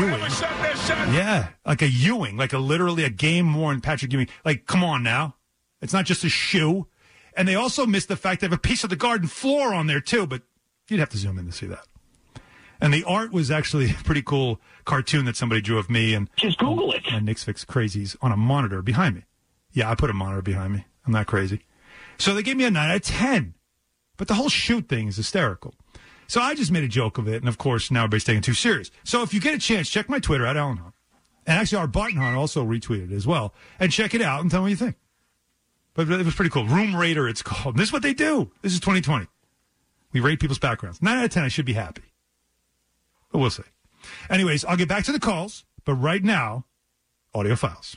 Yeah, like a Ewing, literally a game-worn Patrick Ewing. Like, come on now. It's not just a shoe. And they also missed the fact they have a piece of the garden floor on there, too, but you'd have to zoom in to see that. And the art was actually a pretty cool cartoon that somebody drew of me and just Google it. And Knicks Fix Crazies on a monitor behind me. Yeah, I put a monitor behind me. I'm not crazy. So they gave me a 9 out of 10. But the whole shoot thing is hysterical. So I just made a joke of it, and of course now everybody's taking it too serious. So if you get a chance, check my Twitter at Alan Hahn. And actually our Barton Hahn also retweeted it as well. And check it out and tell me what you think. But it was pretty cool. Room Rater, it's called. This is what they do. This is 2020. We rate people's backgrounds. 9 out of 10, I should be happy. But we'll see. Anyways, I'll get back to the calls. But right now, audio files.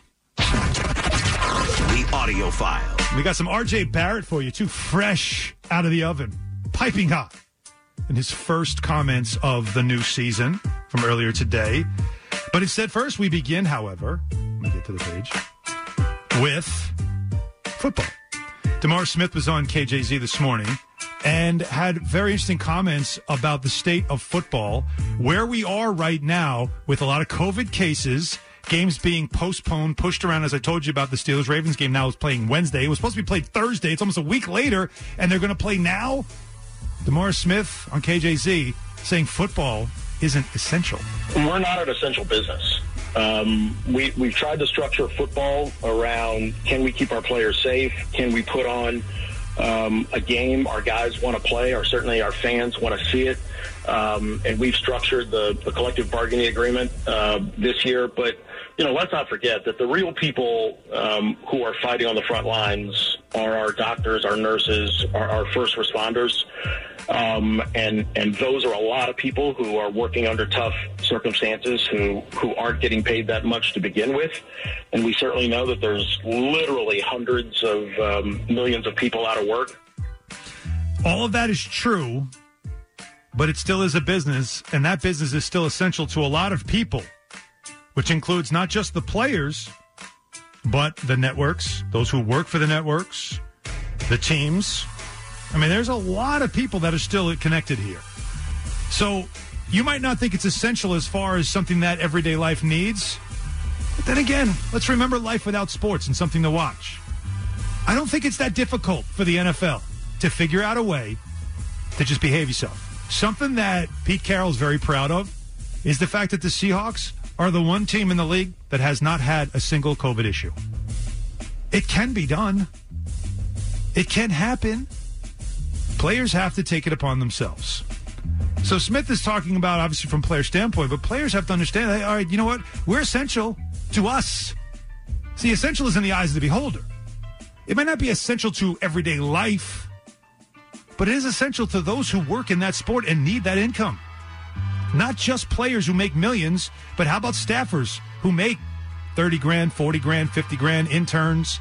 The audio file. We got some RJ Barrett for you, too, fresh out of the oven. Piping hot. In his first comments of the new season from earlier today. But instead, first we begin, however, let me get to the page, with football. DeMar Smith was on KJZ this morning and had very interesting comments about the state of football, where we are right now with a lot of COVID cases, games being postponed, pushed around. As I told you about the Steelers-Ravens game, now is playing Wednesday. It was supposed to be played Thursday. It's almost a week later, and they're going to play now. DeMar Smith on KJZ saying football isn't essential. We're not an essential business. We've tried to structure football around, can we keep our players safe? Can we put on a game our guys want to play, or certainly our fans want to see it? And we've structured the collective bargaining agreement this year. But, let's not forget that the real people who are fighting on the front lines are our doctors, our nurses, our first responders. And those are a lot of people who are working under tough circumstances, who aren't getting paid that much to begin with. And we certainly know that there's literally hundreds of millions of people out of work. All of that is true, but it still is a business, and that business is still essential to a lot of people, which includes not just the players, but the networks, those who work for the networks, the teams. I mean, there's a lot of people that are still connected here. So you might not think it's essential as far as something that everyday life needs. But then again, let's remember life without sports and something to watch. I don't think it's that difficult for the NFL to figure out a way to just behave yourself. Something that Pete Carroll's very proud of is the fact that the Seahawks are the one team in the league that has not had a single COVID issue. It can be done. It can happen. Players have to take it upon themselves. So Smith is talking about, obviously, from player standpoint, but players have to understand, hey, all right, you know what? We're essential to us. See, essential is in the eyes of the beholder. It might not be essential to everyday life, but it is essential to those who work in that sport and need that income. Not just players who make millions, but how about staffers who make 30 grand, 40 grand, 50 grand, interns?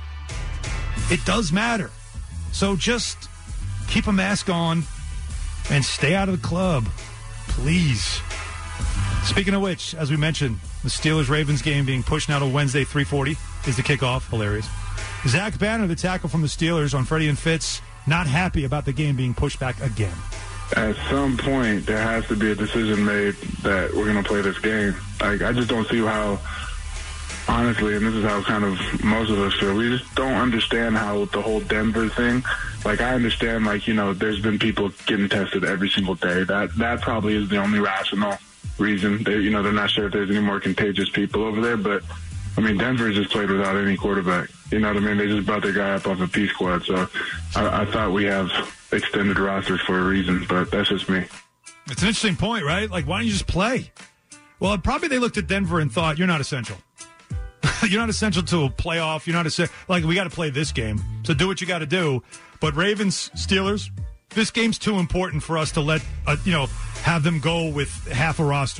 It does matter. So just keep a mask on and stay out of the club, please. Speaking of which, as we mentioned, the Steelers-Ravens game being pushed now to Wednesday, 3:40 is the kickoff. Hilarious. Zach Banner, the tackle from the Steelers on Freddie and Fitz, not happy about the game being pushed back again. At some point, there has to be a decision made that we're going to play this game. I just don't see how, honestly, and this is how kind of most of us feel, we just don't understand how the whole Denver thing, I understand, there's been people getting tested every single day. That probably is the only rational reason. They're not sure if there's any more contagious people over there, but, Denver just played without any quarterback. You know what I mean? They just brought their guy up off a P squad, so I thought we have extended rosters for a reason, but that's just me. It's an interesting point, right? Why don't you just play? Well, probably they looked at Denver and thought, you're not essential. You're not essential to a playoff. You're not essential. We got to play this game, so do what you got to do. But Ravens, Steelers, this game's too important for us to let, have them go with half a roster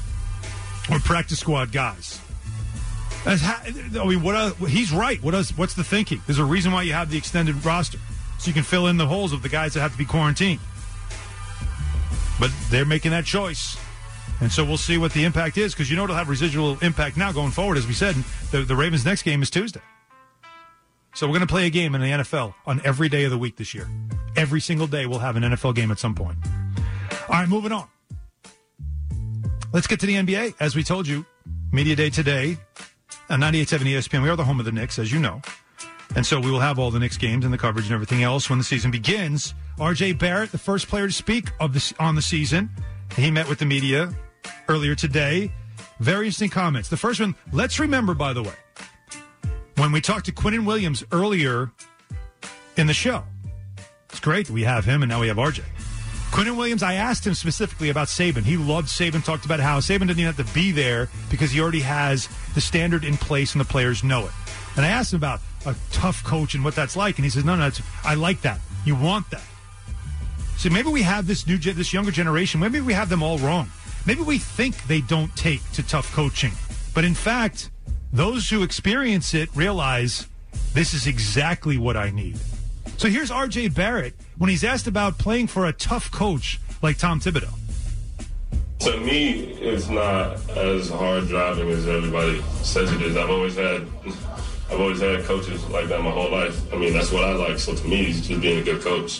or practice squad guys. He's right. What's the thinking? There's a reason why you have the extended roster, so you can fill in the holes of the guys that have to be quarantined. But they're making that choice. And so we'll see what the impact is, because it'll have residual impact now going forward. As we said, the Ravens' next game is Tuesday. So we're going to play a game in the NFL on every day of the week this year. Every single day we'll have an NFL game at some point. All right, moving on. Let's get to the NBA. As we told you, Media Day today on 98.7 ESPN. We are the home of the Knicks, as you know. And so we will have all the Knicks games and the coverage and everything else when the season begins. R.J. Barrett, the first player to speak on the season. He met with the media earlier today. Very interesting comments. The first one, let's remember, by the way, when we talked to Quinnen Williams earlier in the show. It's great that we have him, and now we have R.J. Quinnen Williams, I asked him specifically about Saban. He loved Saban, talked about how Saban didn't even have to be there because he already has the standard in place and the players know it. And I asked him about a tough coach and what that's like, and he says, no, I like that. You want that. So maybe we have this younger generation, maybe we have them all wrong. Maybe we think they don't take to tough coaching. But in fact, those who experience it realize this is exactly what I need. So here's R.J. Barrett when he's asked about playing for a tough coach like Tom Thibodeau. To me, it's not as hard driving as everybody says it is. I've always had coaches like that my whole life. That's what I like. So to me, he's just being a good coach.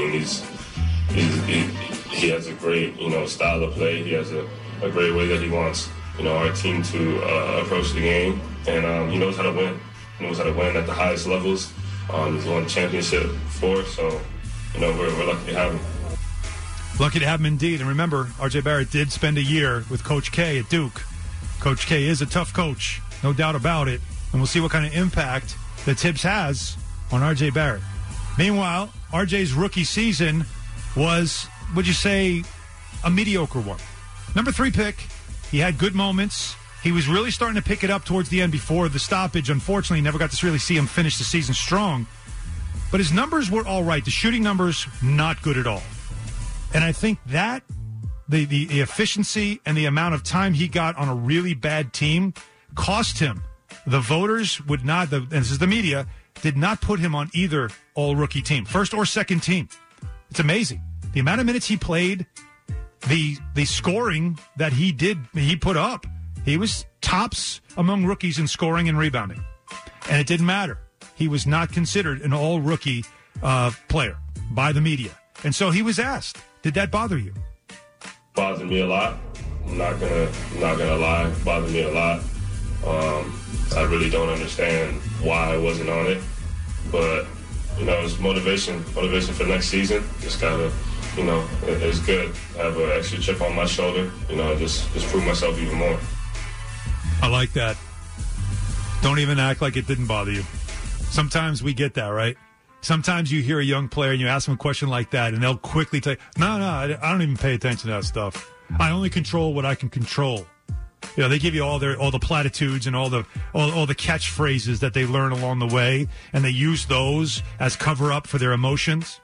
He has a great, style of play. He has a great way that he wants, our team to approach the game. And he knows how to win. He knows how to win at the highest levels. He's won a championship before, so, we're lucky to have him. Lucky to have him indeed. And remember, R.J. Barrett did spend a year with Coach K at Duke. Coach K is a tough coach, no doubt about it. And we'll see what kind of impact that Tibbs has on R.J. Barrett. Meanwhile, R.J.'s rookie season was, would you say, a mediocre one. Number 3 pick. He had good moments. He was really starting to pick it up towards the end before the stoppage. Unfortunately, never got to really see him finish the season strong. But his numbers were all right. The shooting numbers, not good at all. And I think that the efficiency and the amount of time he got on a really bad team cost him. The voters would not, and this is the media, did not put him on either all-rookie team, first or second team. It's amazing. The amount of minutes he played, the scoring that he put up. He was tops among rookies in scoring and rebounding. And it didn't matter. He was not considered an all-rookie player by the media. And so he was asked, did that bother you? Bothered me a lot. I'm not gonna lie. Bothered me a lot. I really don't understand why I wasn't on it. But, it's motivation for next season. Just gotta, it's good to have an extra chip on my shoulder, just prove myself even more. I like that. Don't even act like it didn't bother you. Sometimes we get that, right? Sometimes you hear a young player and you ask them a question like that, and they'll quickly tell you, no, I don't even pay attention to that stuff. I only control what I can control. They give you all the platitudes and all the catchphrases that they learn along the way, and they use those as cover up for their emotions.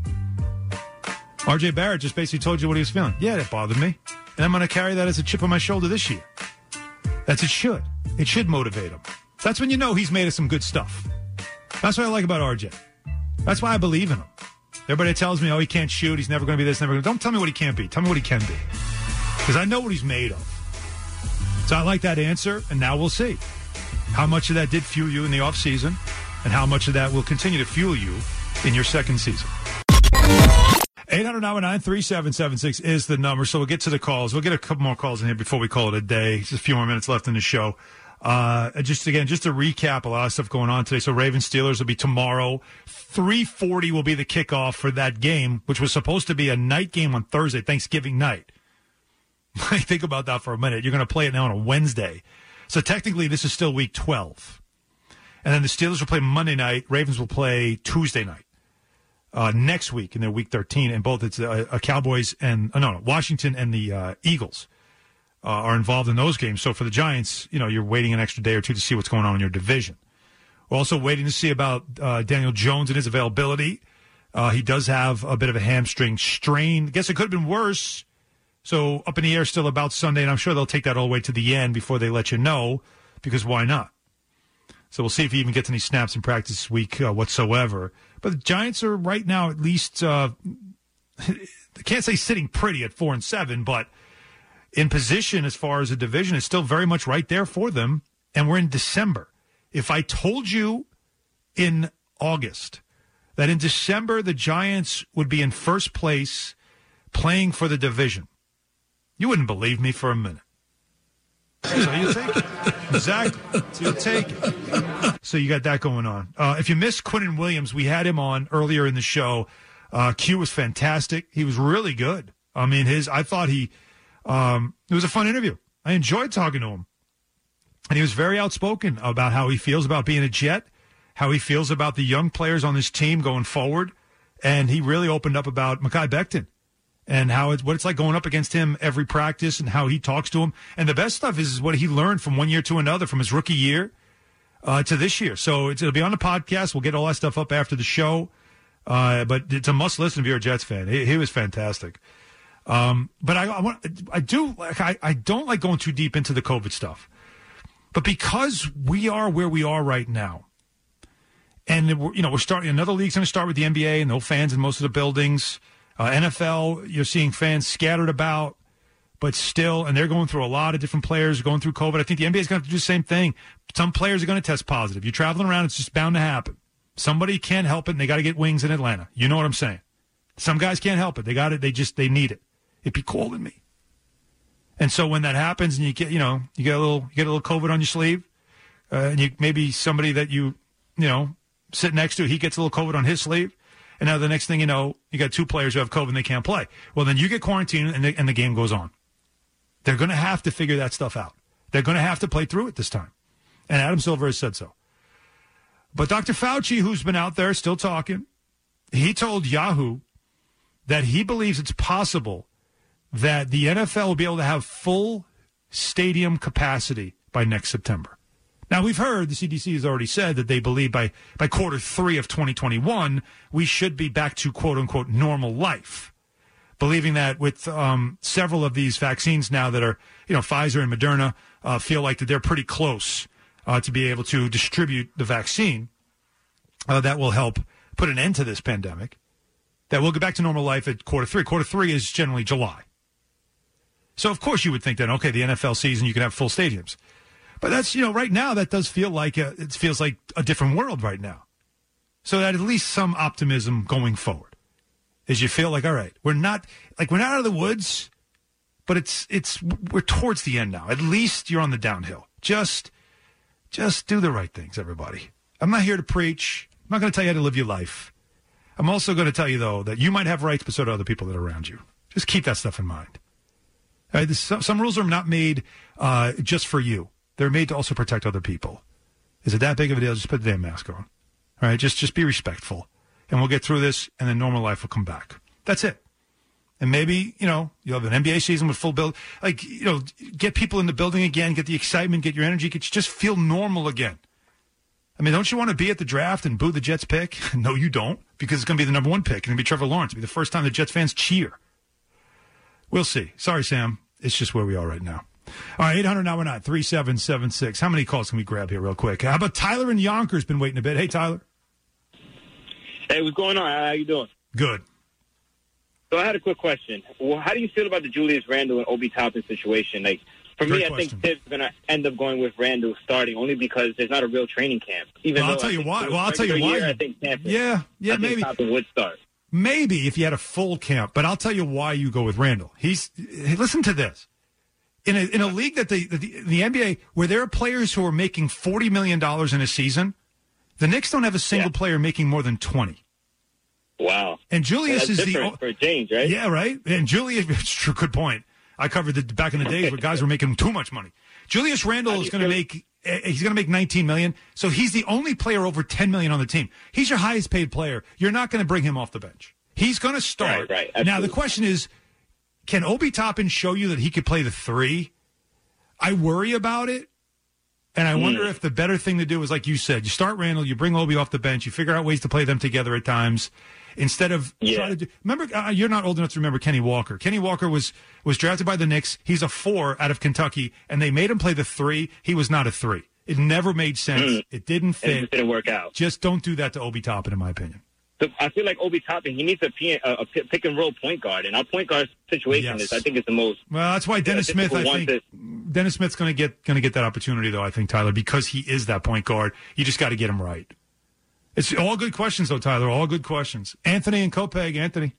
RJ Barrett just basically told you what he was feeling. Yeah, that bothered me, and I'm going to carry that as a chip on my shoulder this year. It should. It should motivate him. That's when you know he's made of some good stuff. That's what I like about RJ. That's why I believe in him. Everybody tells me, he can't shoot, he's never going to be this, never going to... Don't tell me what he can't be. Tell me what he can be. Because I know what he's made of. So I like that answer, and now we'll see how much of that did fuel you in the offseason and how much of that will continue to fuel you in your second season. 800-919-3776 is the number. So we'll get to the calls. We'll get a couple more calls in here before we call it a day. Just a few more minutes left in the show. Just to recap, a lot of stuff going on today. So Ravens Steelers will be tomorrow. 3:40 will be the kickoff for that game, which was supposed to be a night game on Thursday, Thanksgiving night. Think about that for a minute. You're going to play it now on a Wednesday. So technically this is still week 12. And then the Steelers will play Monday night. Ravens will play Tuesday night. Next week in their week 13, and both it's Cowboys and Washington and the Eagles are involved in those games. So for the Giants, you're waiting an extra day or two to see what's going on in your division. We're also waiting to see about Daniel Jones and his availability. He does have a bit of a hamstring strain. I guess it could have been worse. So up in the air still about Sunday, and I'm sure they'll take that all the way to the end before they let you know, because why not? So we'll see if he even gets any snaps in practice this week whatsoever. But the Giants are right now at least, I can't say sitting pretty at 4-7, but in position as far as the division is still very much right there for them. And we're in December. If I told you in August that in December the Giants would be in first place playing for the division, you wouldn't believe me for a minute. So you take it. Exactly. So you'll take it. So you got that going on. If you missed Quinnen Williams, we had him on earlier in the show. Q was fantastic. He was really good. I mean, I thought it was a fun interview. I enjoyed talking to him. And he was very outspoken about how he feels about being a Jet, how he feels about the young players on this team going forward. And he really opened up about Mekhi Becton and what it's like going up against him every practice and how he talks to him. And the best stuff is what he learned from one year to another, from his rookie year to this year. So it'll be on the podcast. We'll get all that stuff up after the show. But it's a must listen if you're a Jets fan. He was fantastic. But I don't like going too deep into the COVID stuff. But because we are where we are right now, and we're starting, another league's going to start with the NBA and no fans in most of the buildings. NFL, you're seeing fans scattered about, but still, and they're going through a lot of different players going through COVID. I think the NBA is going to have to do the same thing. Some players are going to test positive. You're traveling around, it's just bound to happen. Somebody can't help it, and they got to get wings in Atlanta. You know what I'm saying? Some guys can't help it. They got it. They need it. It'd be calling me. And so when that happens, and you get a little COVID on your sleeve, and maybe somebody that you sit next to, he gets a little COVID on his sleeve. And now the next thing you know, you got two players who have COVID and they can't play. Well, then you get quarantined and the game goes on. They're going to have to figure that stuff out. They're going to have to play through it this time. And Adam Silver has said so. But Dr. Fauci, who's been out there still talking, he told Yahoo that he believes it's possible that the NFL will be able to have full stadium capacity by next September. Now, we've heard the CDC has already said that they believe by quarter 3 of 2021, we should be back to, quote, unquote, normal life. Believing that with several of these vaccines now that are, Pfizer and Moderna feel like that they're pretty close to be able to distribute the vaccine that will help put an end to this pandemic, that we'll get back to normal life at quarter 3. Quarter 3 is generally July. So, of course, you would think that, okay, the NFL season, you can have full stadiums. But that's, right now, that does feel like it feels like a different world right now. So that at least some optimism going forward. As you feel like, all right, we're not out of the woods, but we're towards the end now. At least you're on the downhill. Just do the right things, everybody. I'm not here to preach. I'm not going to tell you how to live your life. I'm also going to tell you, though, that you might have rights, but so do other people that are around you. Just keep that stuff in mind. All right, some rules are not made just for you. They're made to also protect other people. Is it that big of a deal? Just put the damn mask on. All right, just be respectful. And we'll get through this, and then normal life will come back. That's it. And maybe, you'll have an NBA season with full build. Get people in the building again, get the excitement, get your energy, just feel normal again. I mean, don't you want to be at the draft and boo the Jets pick? No, you don't, because it's going to be the number 1 pick. It's going to be Trevor Lawrence. It'll be the first time the Jets fans cheer. We'll see. Sorry, Sam. It's just where we are right now. All right, 800-919-3776. How many calls can we grab here real quick? How about Tyler in Yonkers? Been waiting a bit. Hey, Tyler. Hey, what's going on? How you doing? Good. So I had a quick question. Well, how do you feel about the Julius Randle and Obi Toppin situation? For me, I think Tibbs is going to end up going with Randle starting only because there's not a real training camp. I'll tell you why. I think maybe Toppin would start. Maybe if you had a full camp, but I'll tell you why you go with Randle. Listen to this. In a league that the NBA, where there are players who are making $40 million in a season, the Knicks don't have a single player making more than 20. Wow. And Julius is for a change, right? Yeah, right. And Julius, it's true, good point. I covered back in the days where guys were making too much money. Julius Randle is going to make $19 million. So he's the only player over $10 million on the team. He's your highest paid player. You're not going to bring him off the bench. He's going to start. Right. Now the question is, can Obi Toppin show you that he could play the 3? I worry about it. And I wonder if the better thing to do is, like you said, you start Randle, you bring Obi off the bench, you figure out ways to play them together at times instead of trying to do. Remember, you're not old enough to remember Kenny Walker. Kenny Walker was drafted by the Knicks. He's a 4 out of Kentucky, and they made him play the 3. He was not a 3. It never made sense. It didn't fit. It didn't work out. Just don't do that to Obi Toppin, in my opinion. So I feel like Obi Toppin, he needs a pick and roll point guard, and our point guard situation I think is the most. Well, that's why Dennis Smith. Dennis Smith's going to get that opportunity, though. I think, Tyler, because he is that point guard. You just got to get him right. It's all good questions, though, Tyler. All good questions. Anthony and Copeg. Anthony.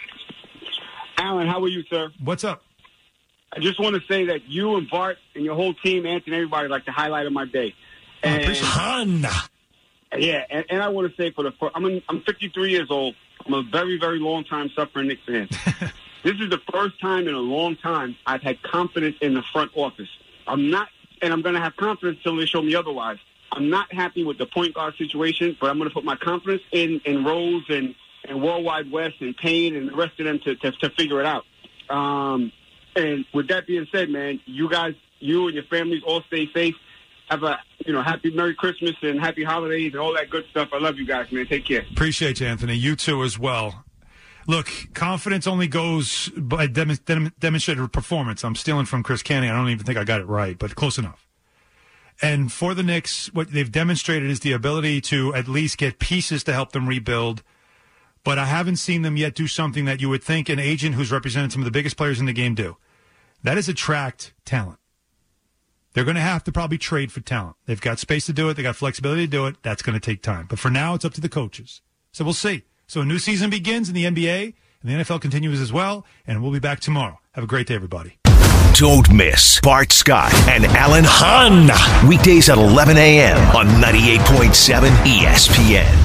Alan, how are you, sir? What's up? I just want to say that you and Bart and your whole team, Anthony, everybody, like the highlight of my day. Yeah, and I want to say I'm 53 years old. I'm a very, very long time suffering Knicks fan. This is the first time in a long time I've had confidence in the front office. I'm not, and I'm going to have confidence until they show me otherwise. I'm not happy with the point guard situation, but I'm going to put my confidence in Rose and Worldwide West and Payne and the rest of them to figure it out. And with that being said, man, you and your families all stay safe. Have a happy Merry Christmas and happy holidays and all that good stuff. I love you guys, man. Take care. Appreciate you, Anthony. You too as well. Look, confidence only goes by demonstrated performance. I'm stealing from Chris Canning. I don't even think I got it right, but close enough. And for the Knicks, what they've demonstrated is the ability to at least get pieces to help them rebuild. But I haven't seen them yet do something that you would think an agent who's represented some of the biggest players in the game do. That is attract talent. They're going to have to probably trade for talent. They've got space to do it. They got flexibility to do it. That's going to take time. But for now, it's up to the coaches. So we'll see. So a new season begins in the NBA, and the NFL continues as well, and we'll be back tomorrow. Have a great day, everybody. Don't miss Bart Scott and Alan Hahn. Weekdays at 11 a.m. on 98.7 ESPN.